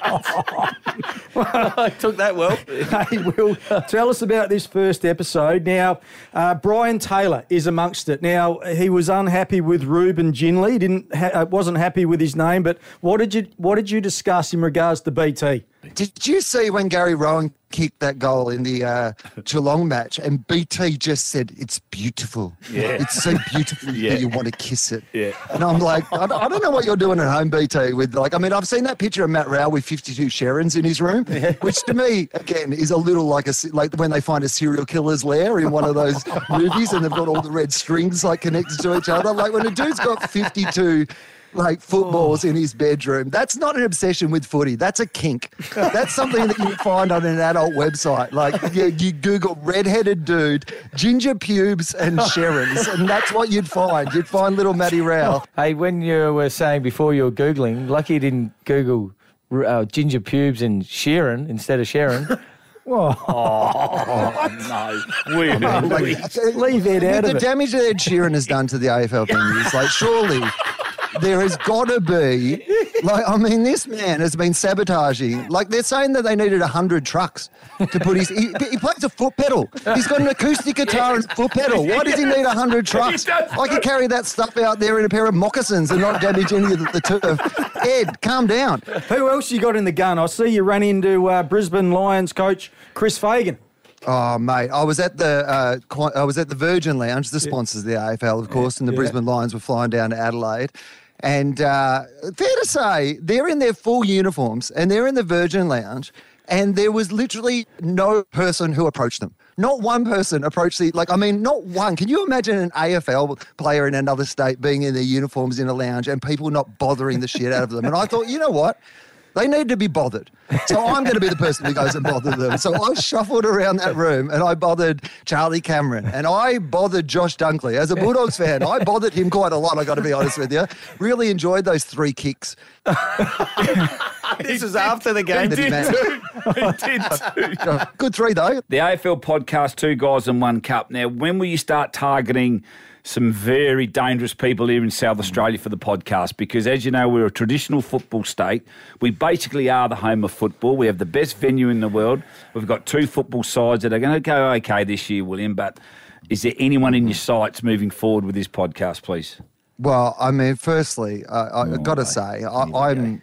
I took that well. Hey, Will, tell us about this first episode. Now, uh, Brian Taylor is amongst it. Now, he was unhappy with Ruben Ginley. He didn't ha- uh, wasn't happy with his name. But what did you what did you discuss in regards to B T? Did you see when Gary Rowan kicked that goal in the uh, Geelong match and B T just said, "It's beautiful. Yeah. It's so beautiful Yeah. that you want to kiss it." Yeah. And I'm like, I don't, I don't know what you're doing at home, B T. With like, I mean, I've seen that picture of Matt Rowell with fifty-two Sharons in his room, which to me, again, is a little like a like when they find a serial killer's lair in one of those movies and they've got all the red strings like connected to each other. Like when a dude's got fifty-two. Like footballs in his bedroom. That's not an obsession with footy. That's a kink. That's something that you find on an adult website. Like you, you Google redheaded dude, ginger pubes and Sharons, and that's what you'd find. You'd find little Matty Rowell. Hey, when you were saying before you were Googling, lucky you didn't Google uh, ginger pubes and Sharon instead of Sharon. Oh, no. We, I mean, like, leave Ed out the of it. damage that Ed Sheeran has done to the A F L venues, like surely there has got to be, like, I mean, this man has been sabotaging. Like, they're saying that they needed one hundred trucks to put his, he, he plays a foot pedal. He's got an acoustic guitar and a foot pedal. Why does he need one hundred trucks? I could carry that stuff out there in a pair of moccasins and not damage any of the, the turf. Ed, calm down. Who else you got in the gun? I see you run into uh, Brisbane Lions coach Chris Fagan. Oh, mate, I was at the uh, Qu- I was at the Virgin Lounge, the sponsors of the A F L, of course, and the yeah. Brisbane Lions were flying down to Adelaide. And uh, fair to say, they're in their full uniforms and they're in the Virgin Lounge, and there was literally no person who approached them. Not one person approached the, like, I mean, not one. Can you imagine an A F L player in another state being in their uniforms in a lounge and people not bothering the shit out of them? And I thought, you know what? They need to be bothered. So I'm going to be the person who goes and bothers them. So I shuffled around that room and I bothered Charlie Cameron and I bothered Josh Dunkley. As a Bulldogs fan, I bothered him quite a lot, I got to be honest with you. Really enjoyed those three kicks. This was after the game. He did too. He did too. Good three, though. The A F L podcast, Two Guys and One Cup. Now, when will you start targeting some very dangerous people here in South Australia for the podcast? Because, as you know, we're a traditional football state. We basically are the home of football. We have the best venue in the world. We've got two football sides that are going to go okay this year, William. But is there anyone in your sights moving forward with this podcast, please? Well, I mean, firstly, uh, I, I've got to say, I, I'm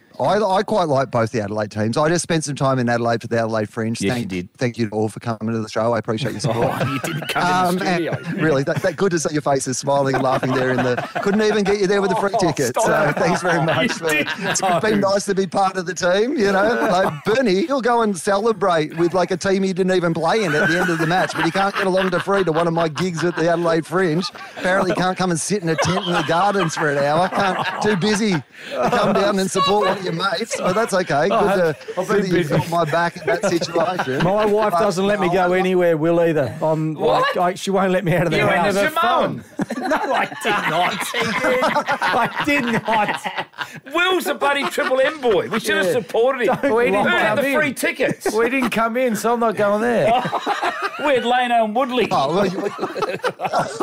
I, I quite like both the Adelaide teams. I just spent some time in Adelaide for the Adelaide Fringe. Yes, thank, you did. Thank you all for coming to the show. I appreciate your support. Oh, you didn't come to the studio. and really, that, that good to see your faces smiling and laughing there in the... Couldn't even get you there with the free ticket. stop So it. thanks very much. For, it's been nice to be part of the team, you know. Like Bernie, he'll go and celebrate with like a team he didn't even play in at the end of the match, but he can't get along to free to one of my gigs at the Adelaide Fringe. Apparently can't come and sit in a tent in the gardens for an hour. Can't, too busy to come down and support one of your mates. But that's okay. Good to, I've good been that you busy. got my back in that situation. My wife But, doesn't let me no, go I- anywhere, Will, either. I'm What? like, I, she won't let me out of the You house. went to the phone. No, I did not. I did not. Will's a bloody Triple M boy. We should have Yeah. supported him. Don't We Who didn't lie. had come the in. free tickets? We didn't come in, so I'm not going there. We had Lano and Woodley. Oh, well, you-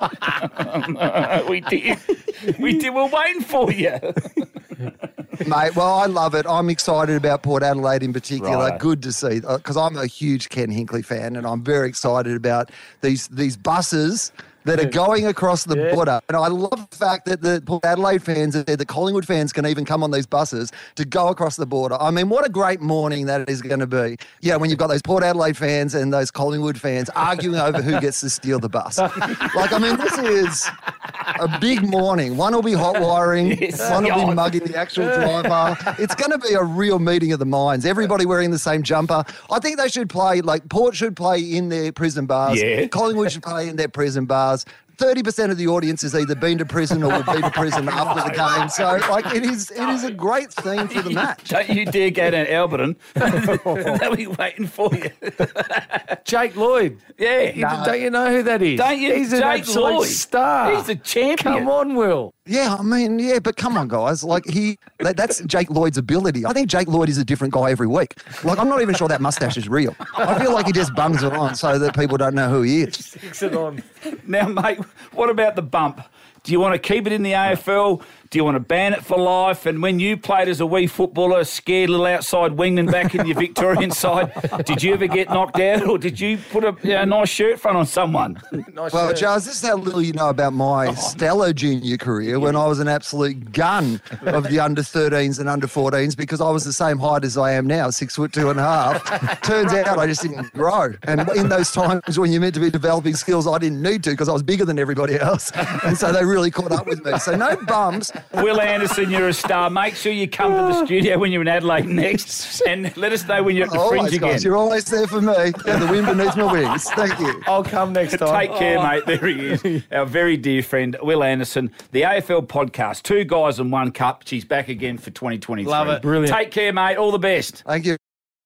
we did. We did. We're waiting for you. Mate, well, I love it. I'm excited about Port Adelaide in particular. Righto. Good to see, because I'm a huge Ken Hinkley fan, and I'm very excited about these these buses that are going across the Yeah. border. And I love the fact that the Port Adelaide fans, that the Collingwood fans can even come on these buses to go across the border. I mean, what a great morning that is going to be. Yeah, when you've got those Port Adelaide fans and those Collingwood fans arguing over who gets to steal the bus. Like, I mean, this is a big morning. One will be hot wiring, Yes. one will be Yeah. mugging the actual driver. It's going to be a real meeting of the minds. Everybody wearing the same jumper. I think they should play, like, Port should play in their prison bars. Yeah. Collingwood should play in their prison bars. thirty percent of the audience has either been to prison or will be to prison after the game. So, like, it is it is a great theme for the match. Don't you dare go down Alberton. They'll be waiting for you. Jake Lloyd. Yeah. You- Don't you know who that is? Don't you? He's an Jake absolute Lloyd. star. He's a champion. Come on, Will. Yeah, I mean, yeah, but come on, guys. Like, he, that, that's Jake Lloyd's ability. I think Jake Lloyd is a different guy every week. Like, I'm not even sure that mustache is real. I feel like he just bums it on so that people don't know who he is. Sticks it on. Now, mate, what about the bump? Do you want to keep it in the A F L? Do you want to ban it for life? And when you played as a wee footballer, scared little outside wingman back in your Victorian side, did you ever get knocked out, or did you put a you know, nice shirt front on someone? Nice Well, shirt. Charles, this is how little you know about my stellar junior career when I was an absolute gun of the under thirteens and under fourteens because I was the same height as I am now, six foot two and a half. Turns out I just didn't grow. And in those times when you're meant to be developing skills, I didn't need to because I was bigger than everybody else. And so they really caught up with me. So no bums. Will Anderson, you're a star. Make sure you come to the studio when you're in Adelaide next and let us know when you're at the Always, Fringe again. guys, you're always there for me. And the wind beneath my wings. Thank you. I'll come next time. Take care, mate. There he is. Our very dear friend, Will Anderson, the A F L podcast, Two Guys and One Cup. She's back again for twenty twenty-three. Love it. Brilliant. Take care, mate. All the best. Thank you.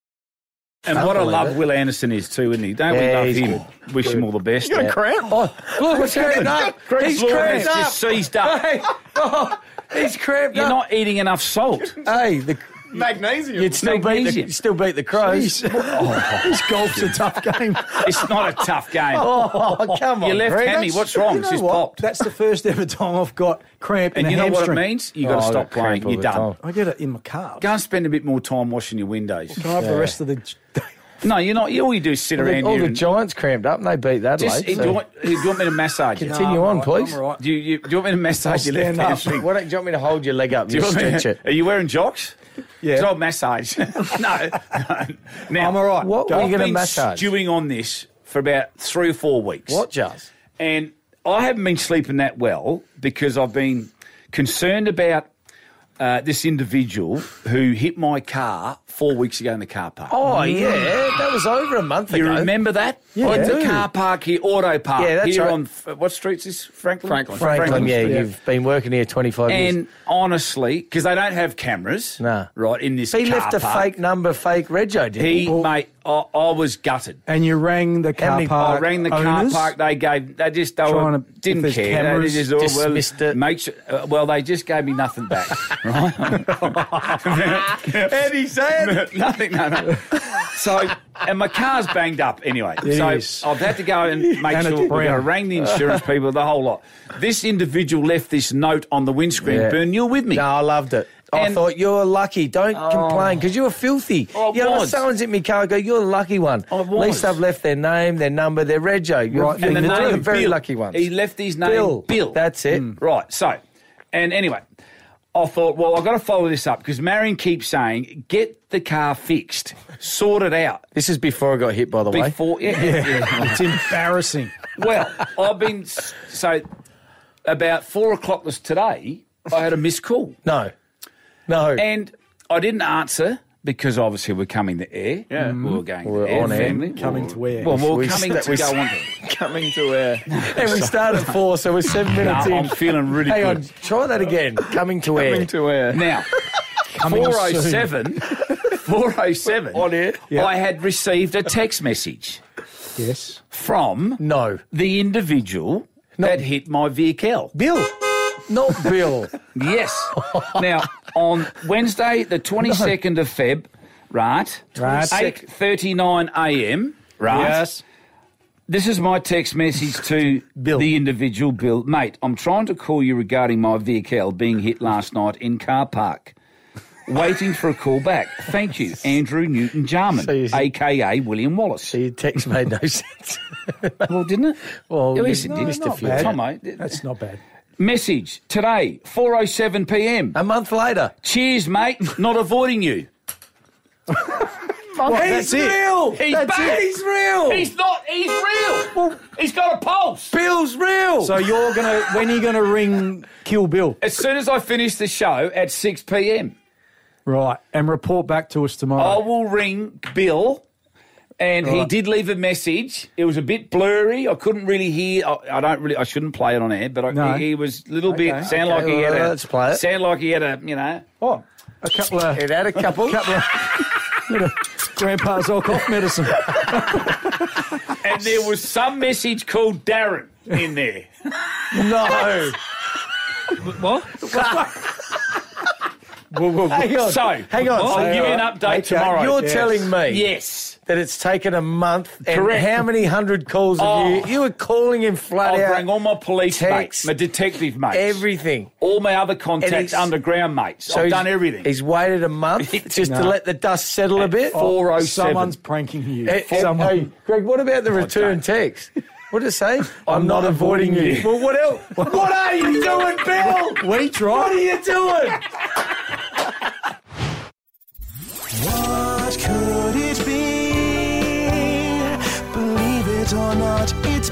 And what I love Will Anderson is too, isn't he? Don't Yeah, we love he's him? Wish him all the best. You got a cramp? Oh, look, what's happening up? He's Lord cramped has up. just seized up. Hey, oh, he's cramped You're up. not eating enough salt. Hey, the, Magnesium. you'd still beat the, Magnesium. you still beat the Crows. This golf's a tough game. It's not a tough game. Oh, come on, Your left Greg. hammy, what's wrong? You It's know just what? popped. That's the first ever time I've got cramp in And a you know hamstring. what it means? You've got Oh, to I stop got cramp playing. all You're the done. time. I get it in my calves. Go and spend a bit more time washing your windows. Can I have the rest of the day? No, you're not. All you do is sit All the, around all here the and Giants cramped up and they beat that. just, do, you want, do you want me to massage you? Continue No, on, I'm please. I'm all right. Do you, do you want me to massage I'll your left stand up. hamstring? Why don't do you want me to hold your leg up and Do you you want me to- stretch it? Are you wearing jocks? Yeah. So I'll massage. no, no. Now, I'm all right. What Go. were you I've going to been massage? stewing on this for about three or four weeks. What, Jazz? And I haven't been sleeping that well because I've been concerned about uh, this individual who hit my car four weeks ago in the car park. Oh, yeah, that was over a month You ago. remember that? Yeah, Well, I it's do. a car park here, auto park. Yeah, that's here right. on, what street is this? Franklin? Franklin. Franklin, yeah, Street. you've been working here twenty-five years. And honestly, because they don't have cameras, Nah. right, in this He car left a park. fake number, fake rego, didn't he? He, mate, I, I was gutted. And you rang the car many- park I rang the owners? car park. They gave. They just they Trying were, to- if didn't there's care. cameras, they just, oh, well, dismissed it. Make sure, uh, well, they just gave me nothing back. Right? And he said, nothing. No, no. So, and my car's banged up anyway. It so is. I've had to go and make And it's sure we're going to brown. ring the insurance people, the whole lot. This individual left this note on the windscreen. Yeah. Burn, you're with me. No, I loved it. I And- thought, you're lucky. Don't complain because you were filthy. I you know, was. someone's hit me car, I go, you're the lucky one. I At least was. they've left their name, their number, their rego. You're, Right, you're and the the name, very Bill. lucky ones. He left his name, Bill. Bill. That's it. Right, so, and anyway, I thought, well, I've got to follow this up because Marion keeps saying, get the car fixed, sort it out. This is before I got hit, by the way. Before, yeah. Yeah. yeah. It's embarrassing. Well, I've been, so about four o'clock this today, I had a missed call. No. No. And I didn't answer because obviously we're coming to air. Yeah. We were going We're to air, on air. family. Coming to air. Well, we're We- coming that to was- go on to Coming to air. And we started at four, so we're seven minutes No, in. I'm feeling really Hang good. on, try that again. Coming to air. Coming to air. Now, four oh seven, four oh seven, On air. I had received a text message Yes. from No. the individual that hit my vehicle. Bill. Not Bill. Yes. Now, on Wednesday, the twenty-second of Feb, right, Right. eight thirty-nine a m, right, Yes. this is my text message to Bill. the individual, Bill. Mate, I'm trying to call you regarding my vehicle being hit last night in car park. Waiting for a call back. Thank you, Andrew Newton-Jarman, So you- a k a. William Wallace. So your text made no sense. Well, didn't it? Well, Yes, you it did. missed a not few. bad. Tomo, That's not bad. message today, four oh seven p m. A month later. Cheers, mate. Not avoiding you. Well, He's that's it. real. He's That's back. it. He's real. He's not. He's real. He's got a pulse. Bill's real. So you're gonna when are you gonna ring Kill Bill? As soon as I finish the show at six p m, Right, and report back to us I tomorrow. will ring Bill. And he Right. did leave a message. It was a bit blurry. I couldn't really hear. I, I don't really. I shouldn't play it on air, but I, No. he, he was a little Okay, bit. Sound okay, like he had well, a. let's play it. Sound like he had a. You know. Oh, a couple of It had a couple. couple of bit of Grandpa's all cough medicine. And there was some message called Darren in there. No. What? Hang on. So, hang on. I'll So, give you an uh, update okay, tomorrow. You're Yes. telling me Yes. that it's taken a month and Correct. how many hundred calls have Oh. you? You were calling him flat I'll out. bring all my police Text. mates, my detective mates, Everything. all my other And contacts, he's- underground mates. So I've he's- done everything. He's waited a month just to No. let the dust settle a bit. four oh seven. Someone's pranking you. Hey, hey, Someone. hey, Greg, what about the return text? What did it say? I'm, not, avoiding, you. Well, what else? What are you doing, Bill? We tried. What are you doing? What could it be? Believe it or not, it's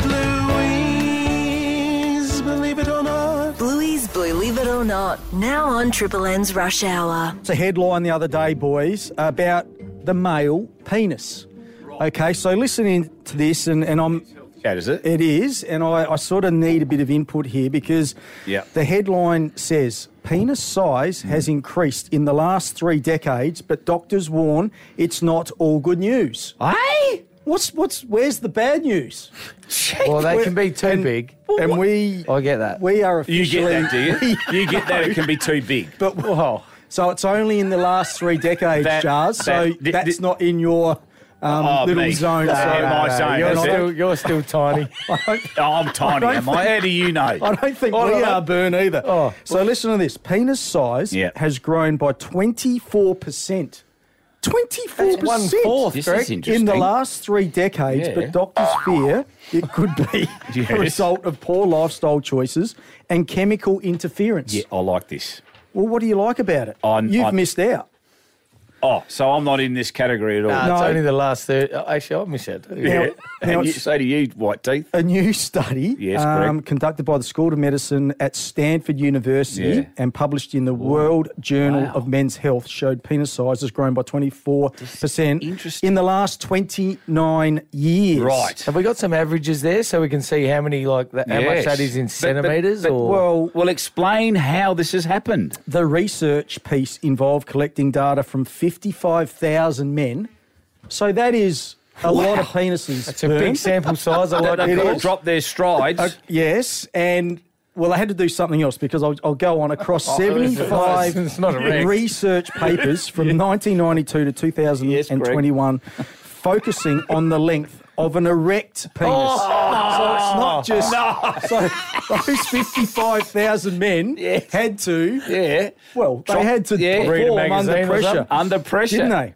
Bluey's. Believe it or not. Bluey's Believe It or Not, now on Triple M's Rush Hour. It's a headline the other day, boys, about the male penis. Okay, so listening to this, and, and I'm. How does it? It is, and I, I sort of need a bit of input here because Yeah. the headline says penis size has increased in the last three decades, but doctors warn it's not all good news. Hey? What's what's where's the bad news? Well, they We're- can be too and- big. And we I get that. we are You officially get that, do you? You get that it can be too big. But whoa. So it's only in the last three decades, That- Jars. So that- that's th- not in your um, Oh, little me. zone. No, so no, my zone, You're is it? still, you're still tiny. I don't, Oh, I'm tiny, I am don't I? How do you know? I don't think I we don't know. are, Burn, either. Oh. So listen to this. Penis size Yeah. has grown by twenty-four percent. twenty-four That's one percent fourth, This Greg. is interesting. in the last three decades, Yeah. but doctors fear it could be Yes. a result of poor lifestyle choices and chemical interference. Yeah, I like this. Well, what do you like about it? I'm- You've I'm- missed out. Oh, so I'm not in this category at all. Nah, it's No. only the last third. Actually, I'll miss it. yeah. now and you, it's- so do you, White Teeth. A new study Yes, um, correct. conducted by the School of Medicine at Stanford University Yeah. and published in the World Journal Wow. of Men's Health showed penis size has grown by twenty-four percent interesting. in the last twenty-nine years. Right. Have we got some averages there so we can see how many, like, that, how much Yes. that is in But- but- centimetres? but- or Well, Well, explain how this has happened. the research piece involved collecting data from fifty-five thousand men. So that is a lot of penises. It's a Vern. big sample size. I like They've It got to is. drop their strides. Uh, yes, and well, I had to do something else because I'll, I'll go on across seventy-five It's not a wreck. research papers from nineteen ninety-two to two thousand twenty-one, focusing on the length of an erect penis. so it's not just so those fifty-five thousand men had to yeah. well they Drop- had to yeah. Read a perform magazine under or pressure, something. Under pressure. didn't they?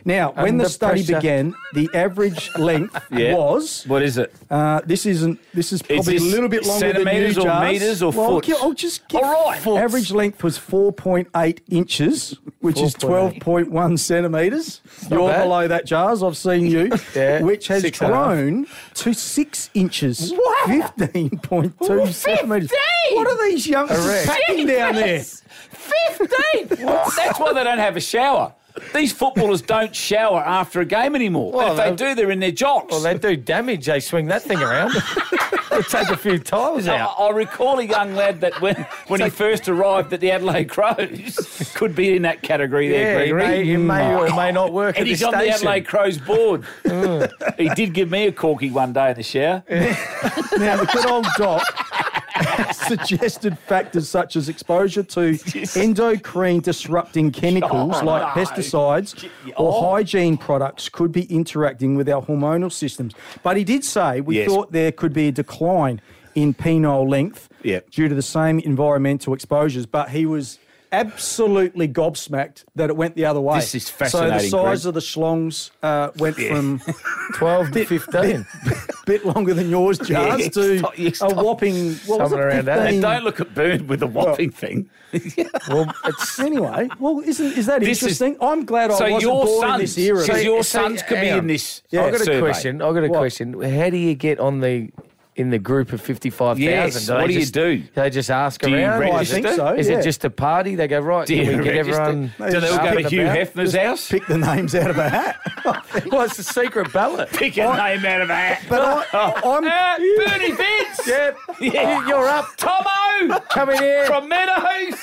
Now, when Under the study pressure. began, the average length Yeah. was. What is it? Uh, this isn't. This is probably this a little bit longer than you, centimetres or Jars. metres or well, foot? I'll, I'll just give. All right. Foots. Average length was four point eight inches, which is twelve point one centimetres. You're bad. below that, Jars. I've seen you. Yeah, Which has six and a half. grown to six inches. Wow. Fifteen point two centimetres. What are these youngsters Correct. packing down there? fifteen! That's why they don't have a shower. These footballers don't shower after a game anymore. Well, if they they- do, they're in their jocks. Well, they do damage. They swing that thing around. They take a few tiles I, out. I recall a young lad that when, when he first arrived at the Adelaide Crows could be in that category there, Yeah, he Gregory. may, he may or may not work and at he's this on the station. Adelaide Crows board. He did give me a corky one day in the shower. Now, the good old doc suggested factors such as exposure to endocrine disrupting chemicals Oh, like no. pesticides or Oh. hygiene products could be interacting with our hormonal systems. But he did say we Yes. thought there could be a decline in penile length Yep. due to the same environmental exposures, but he was absolutely gobsmacked that it went the other way. This is fascinating, So the size Greg. of the schlongs uh, went Yeah. from twelve to fifteen. bit longer than yours, Jars, Yeah, to stop- you a stop. whopping what was Something it, around that. And fifteen? don't look at Burn with the whopping thing. Well, it's Anyway, well, isn't is that This is- interesting? I'm glad I So wasn't your born in sons, this era. so your See, sons could be hang in on. this. Yeah. I've got a survey. question. I've got a What? question. How do you get on the in the group of fifty-five thousand? Yes, what do you do? They just ask Do you around. register? I think so. Is yeah. it just a party? They go, right, Do can you we get register? everyone... Do they all up go to and Hugh about? Hefner's house? pick the names out of a hat? Well, it's a secret ballot. Pick a name out of a hat. But I, I'm Uh, Bernie Vince. Yep. Yeah. You- You're up. Tomo. Coming here. From Meadows.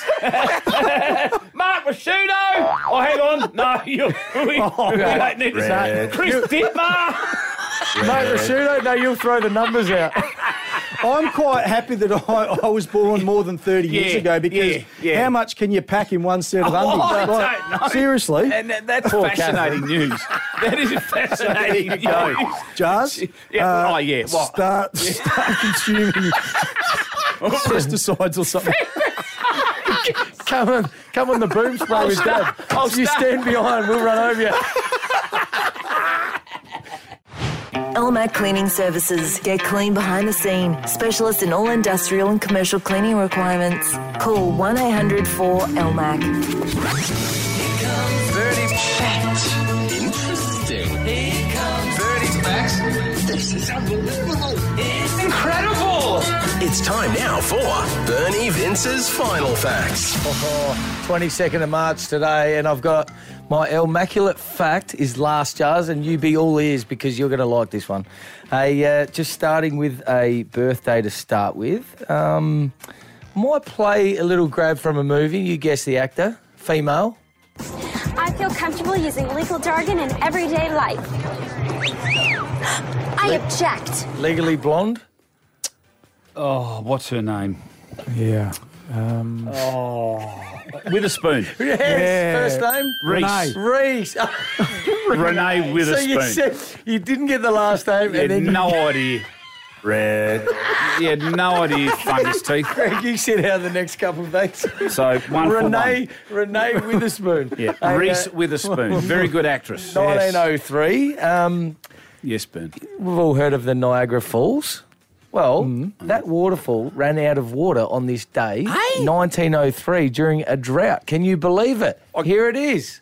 Mark Rashudo. Oh, hang on. No, you, we, we don't need to say. Chris Dittmar. Mate, Rashudo, no, you'll throw the numbers out. I'm quite happy that I, I was born more than thirty years Yeah, ago because yeah, yeah. how much can you pack in one set of Oh, undies? I Like, don't know. seriously, And that, that's Poor fascinating news. That is fascinating news. Jars. Yeah, oh, yeah. What? Start, start consuming pesticides or something. Come on, come on the boom spray with Dad. I'll You start- stand behind, we'll run over you. L M A C Cleaning Services. Get clean behind the scene. Specialists in all industrial and commercial cleaning requirements. Call one eight hundred four L M A C. Birdie facts. Interesting. Here comes Birdie facts. This is unbelievable. It's incredible. It's time now for Bernie Vince's Final Facts. Oh, twenty-second of March today, and I've got my immaculate fact is last jars, and you be all ears because you're going to like this one. A, uh, just starting with a birthday to start with. Um, might play a little grab from a movie. You guess the actor. Female. I feel comfortable using legal jargon in everyday life. I object. Legally Blonde. Oh, what's her name? Yeah. Um, Oh, Witherspoon. Yes. Yeah. First name? Reese. Reese. Renee So Witherspoon. you said you didn't get the last name, You and had then no idea. Red. You had no idea fungus teeth. Greg, you said how the next couple of days. So one Renee, for one. Renee Witherspoon. Yeah, And, Reese uh, Witherspoon. Very good actress. nineteen oh three. Um, Yes, Burn. we've all heard of the Niagara Falls. Well, that waterfall ran out of water on this day, nineteen oh three, during a drought. Can you believe it? Here it is.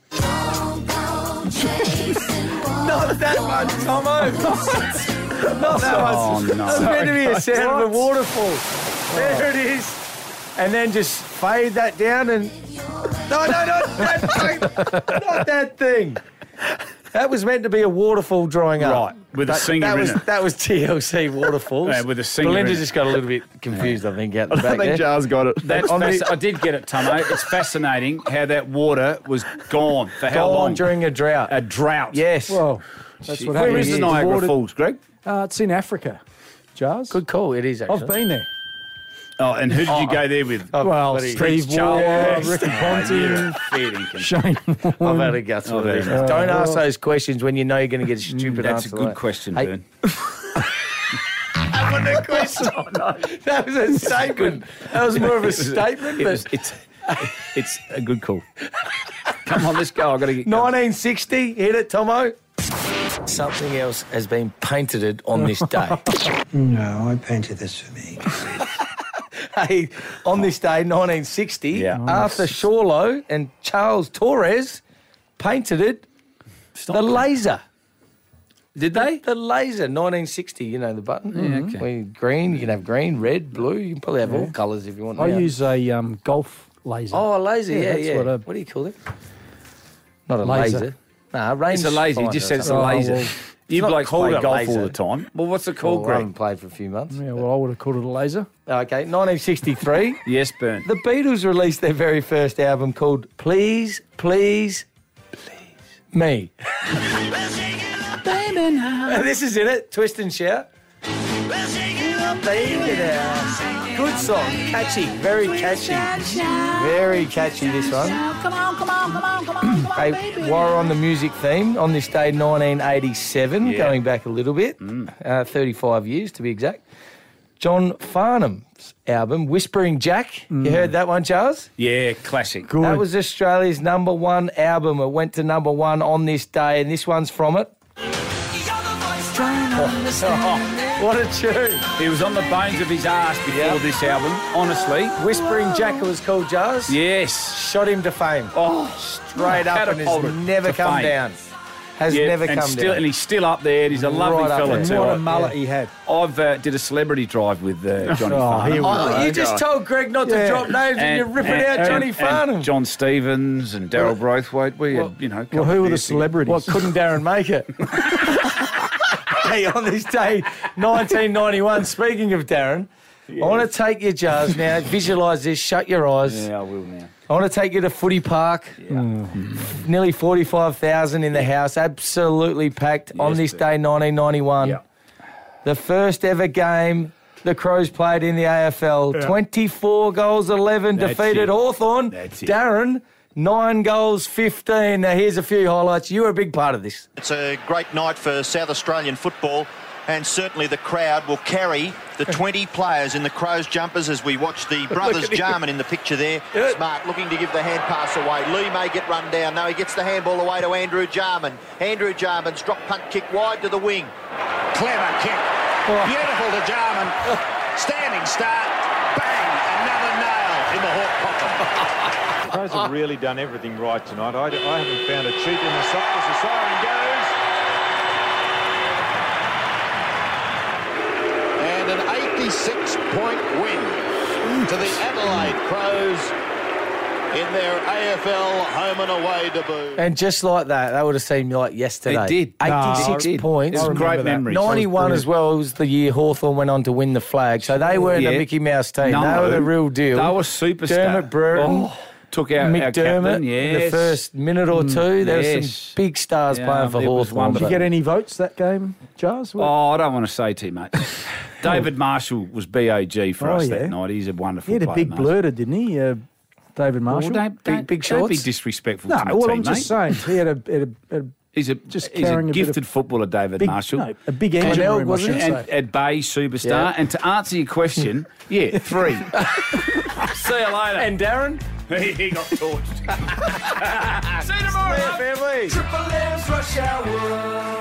Not that one, Tomo. Not that Oh, one. no. That's meant to be a Sorry, sound of a guys. waterfall. There it is. And then just fade that down and... No, no, not that thing. Not that thing. That was meant to be a waterfall drawing up. Right, with a That- singer that in was, it. That was T L C Waterfalls. Yeah, with a singer Belinda in it. just got a little bit confused, I think, out the I back don't think there. Jar's got it. That's On the- fasc- I did get it, Tomo. It's fascinating how that water was gone for how Gone long? during a drought. A drought. Yes. well, that's what Where happens. is the The Niagara water- Falls, Greg? Uh, it's in Africa. Jars. Good call. It is, actually. I've been there. Oh, and who did you go there with? Oh, Well, bloody- Steve Charles. Ward, Yeah. Ricky Oh, Ponting, yeah. Fair dinkum. Shane I've Warne. had a guts Oh, with very it. nice. Don't ask well- those questions when you know you're going to get a stupid That's a answer. good like- question, Hey, Burn. That wasn't a question. That was a statement. That was more of a statement, It but was, it's, it's a good call. Come on, let's go. I've got to get nineteen sixty, hit it, Tomo. Something else has been painted on this day. No, I painted this for me. Hey, on this day, nineteen sixty, Yeah. Arthur Shawlow and Charles Torres painted it the laser. Did they? The laser, nineteen sixty, you know, the button. Yeah, okay. Where green, you can have green, red, blue. You can probably have all Yeah. colours if you want. I now. use a um, golf laser. Oh, a laser, yeah, that's yeah. What, a, What do you call it? Not a Laser. laser. Nah, a range It's a laser. He finder just or said it's a something. laser. Oh, well, you it's not blokes called play a golf laser. all the time. Well, what's it called, Well, I Greg? haven't played for a few months. yeah, well, I would have called it a laser. Okay, nineteen sixty-three. Yes, Burn. The Beatles released their very first album called Please, Please, Please Me. And this is in it, Twist and Shout. Baby now. Good song, catchy, very catchy. Very catchy, this one. Come on, come on, come on, come on, come on, Hey, while we're on the music theme, on this day, nineteen eighty-seven, Yeah. going back a little bit, uh, thirty-five years to be exact, John Farnham's album, Whispering Jack. You heard that one, Charles? Yeah, classic. That was Australia's number one album. It went to number one on this day, and this one's from it. Oh, what a tune. He was on the bones of his ass before Yep. this album, honestly. Whispering Jack, it was called, Jars. Yes. Shot him to fame. Oh, Straight up, and has catapulted never to come fame. down. Has Yeah, never and come still, down. And he's still up there. And he's a lovely Right up fella there. too. What a I- mullet he had. I've uh, did a celebrity drive with uh, Johnny Oh, Farnham. here we Oh, go. you just told Greg not to Yeah. drop names, and, you're ripping out Johnny and Farnham. John Stevens and Daryl Braithwaite. We had, Well- you know, a Well, couple who of were the years together. celebrities? What, couldn't Darren make it? Hey, on this day, nineteen ninety-one, speaking of Darren, I want to take you, Jars, now. Visualise this. Shut your eyes. Yeah, I will now. I want to take you to Footy Park. Nearly forty-five thousand in the house. Absolutely packed on Yes, this dude. day, nineteen ninety-one. Yeah. The first ever game the Crows played in the A F L. twenty-four goals, eleven, That's defeated it. Hawthorn. That's it. Darren, nine goals, fifteen. Now, here's a few highlights. You were a big part of this. It's a great night for South Australian football, and certainly the crowd will carry the twenty players in the Crows jumpers as we watch the brothers at him. Jarman in the picture there. Yeah. Smart looking to give the hand pass away. Lee may get run down. No, he gets the handball away to Andrew Jarman. Andrew Jarman's drop punt kick wide to the wing. Clever kick. Beautiful to Jarman. Standing start. Bang. Another nail in the hawk pocket. Crows have really done everything right tonight. I, I haven't found a cheat in the sock as the siren goes. And an eighty-six point win to the Adelaide Crows in their A F L home and away debut. And just like that, that would have seemed like yesterday. It did. eighty-six No, it did. points. It was a great memory. ninety-one as well was the year Hawthorn went on to win the flag. So they weren't Yeah. a Mickey Mouse team. No. They were the real deal. They were superstars. Dermot Brereton. Oh, took out our McDermott captain, in the yes. first minute or two. There were yes. some big stars Yeah, playing for it was Hawthorn. Did you wonderful. get any votes that game, Jars? Oh, I don't want to say too much. David Marshall was B O G for Oh, us yeah. that night. He's a wonderful He had a player, big mate. blurter, didn't he, uh, David Well, Marshall? don't, don't, big don't be shorts? disrespectful No, to my well, team, I'm just mate. saying he had a, had a, had a He's a, just he's a carrying a bit of gifted footballer, David big, Marshall. no, a big engine Glenelg, room, I wasn't should he? and say. at Bay superstar. Yeah. And to answer your question, yeah, three. See you later. And Darren? he, he got torched. See you tomorrow, family. Triple M's Rush Hour.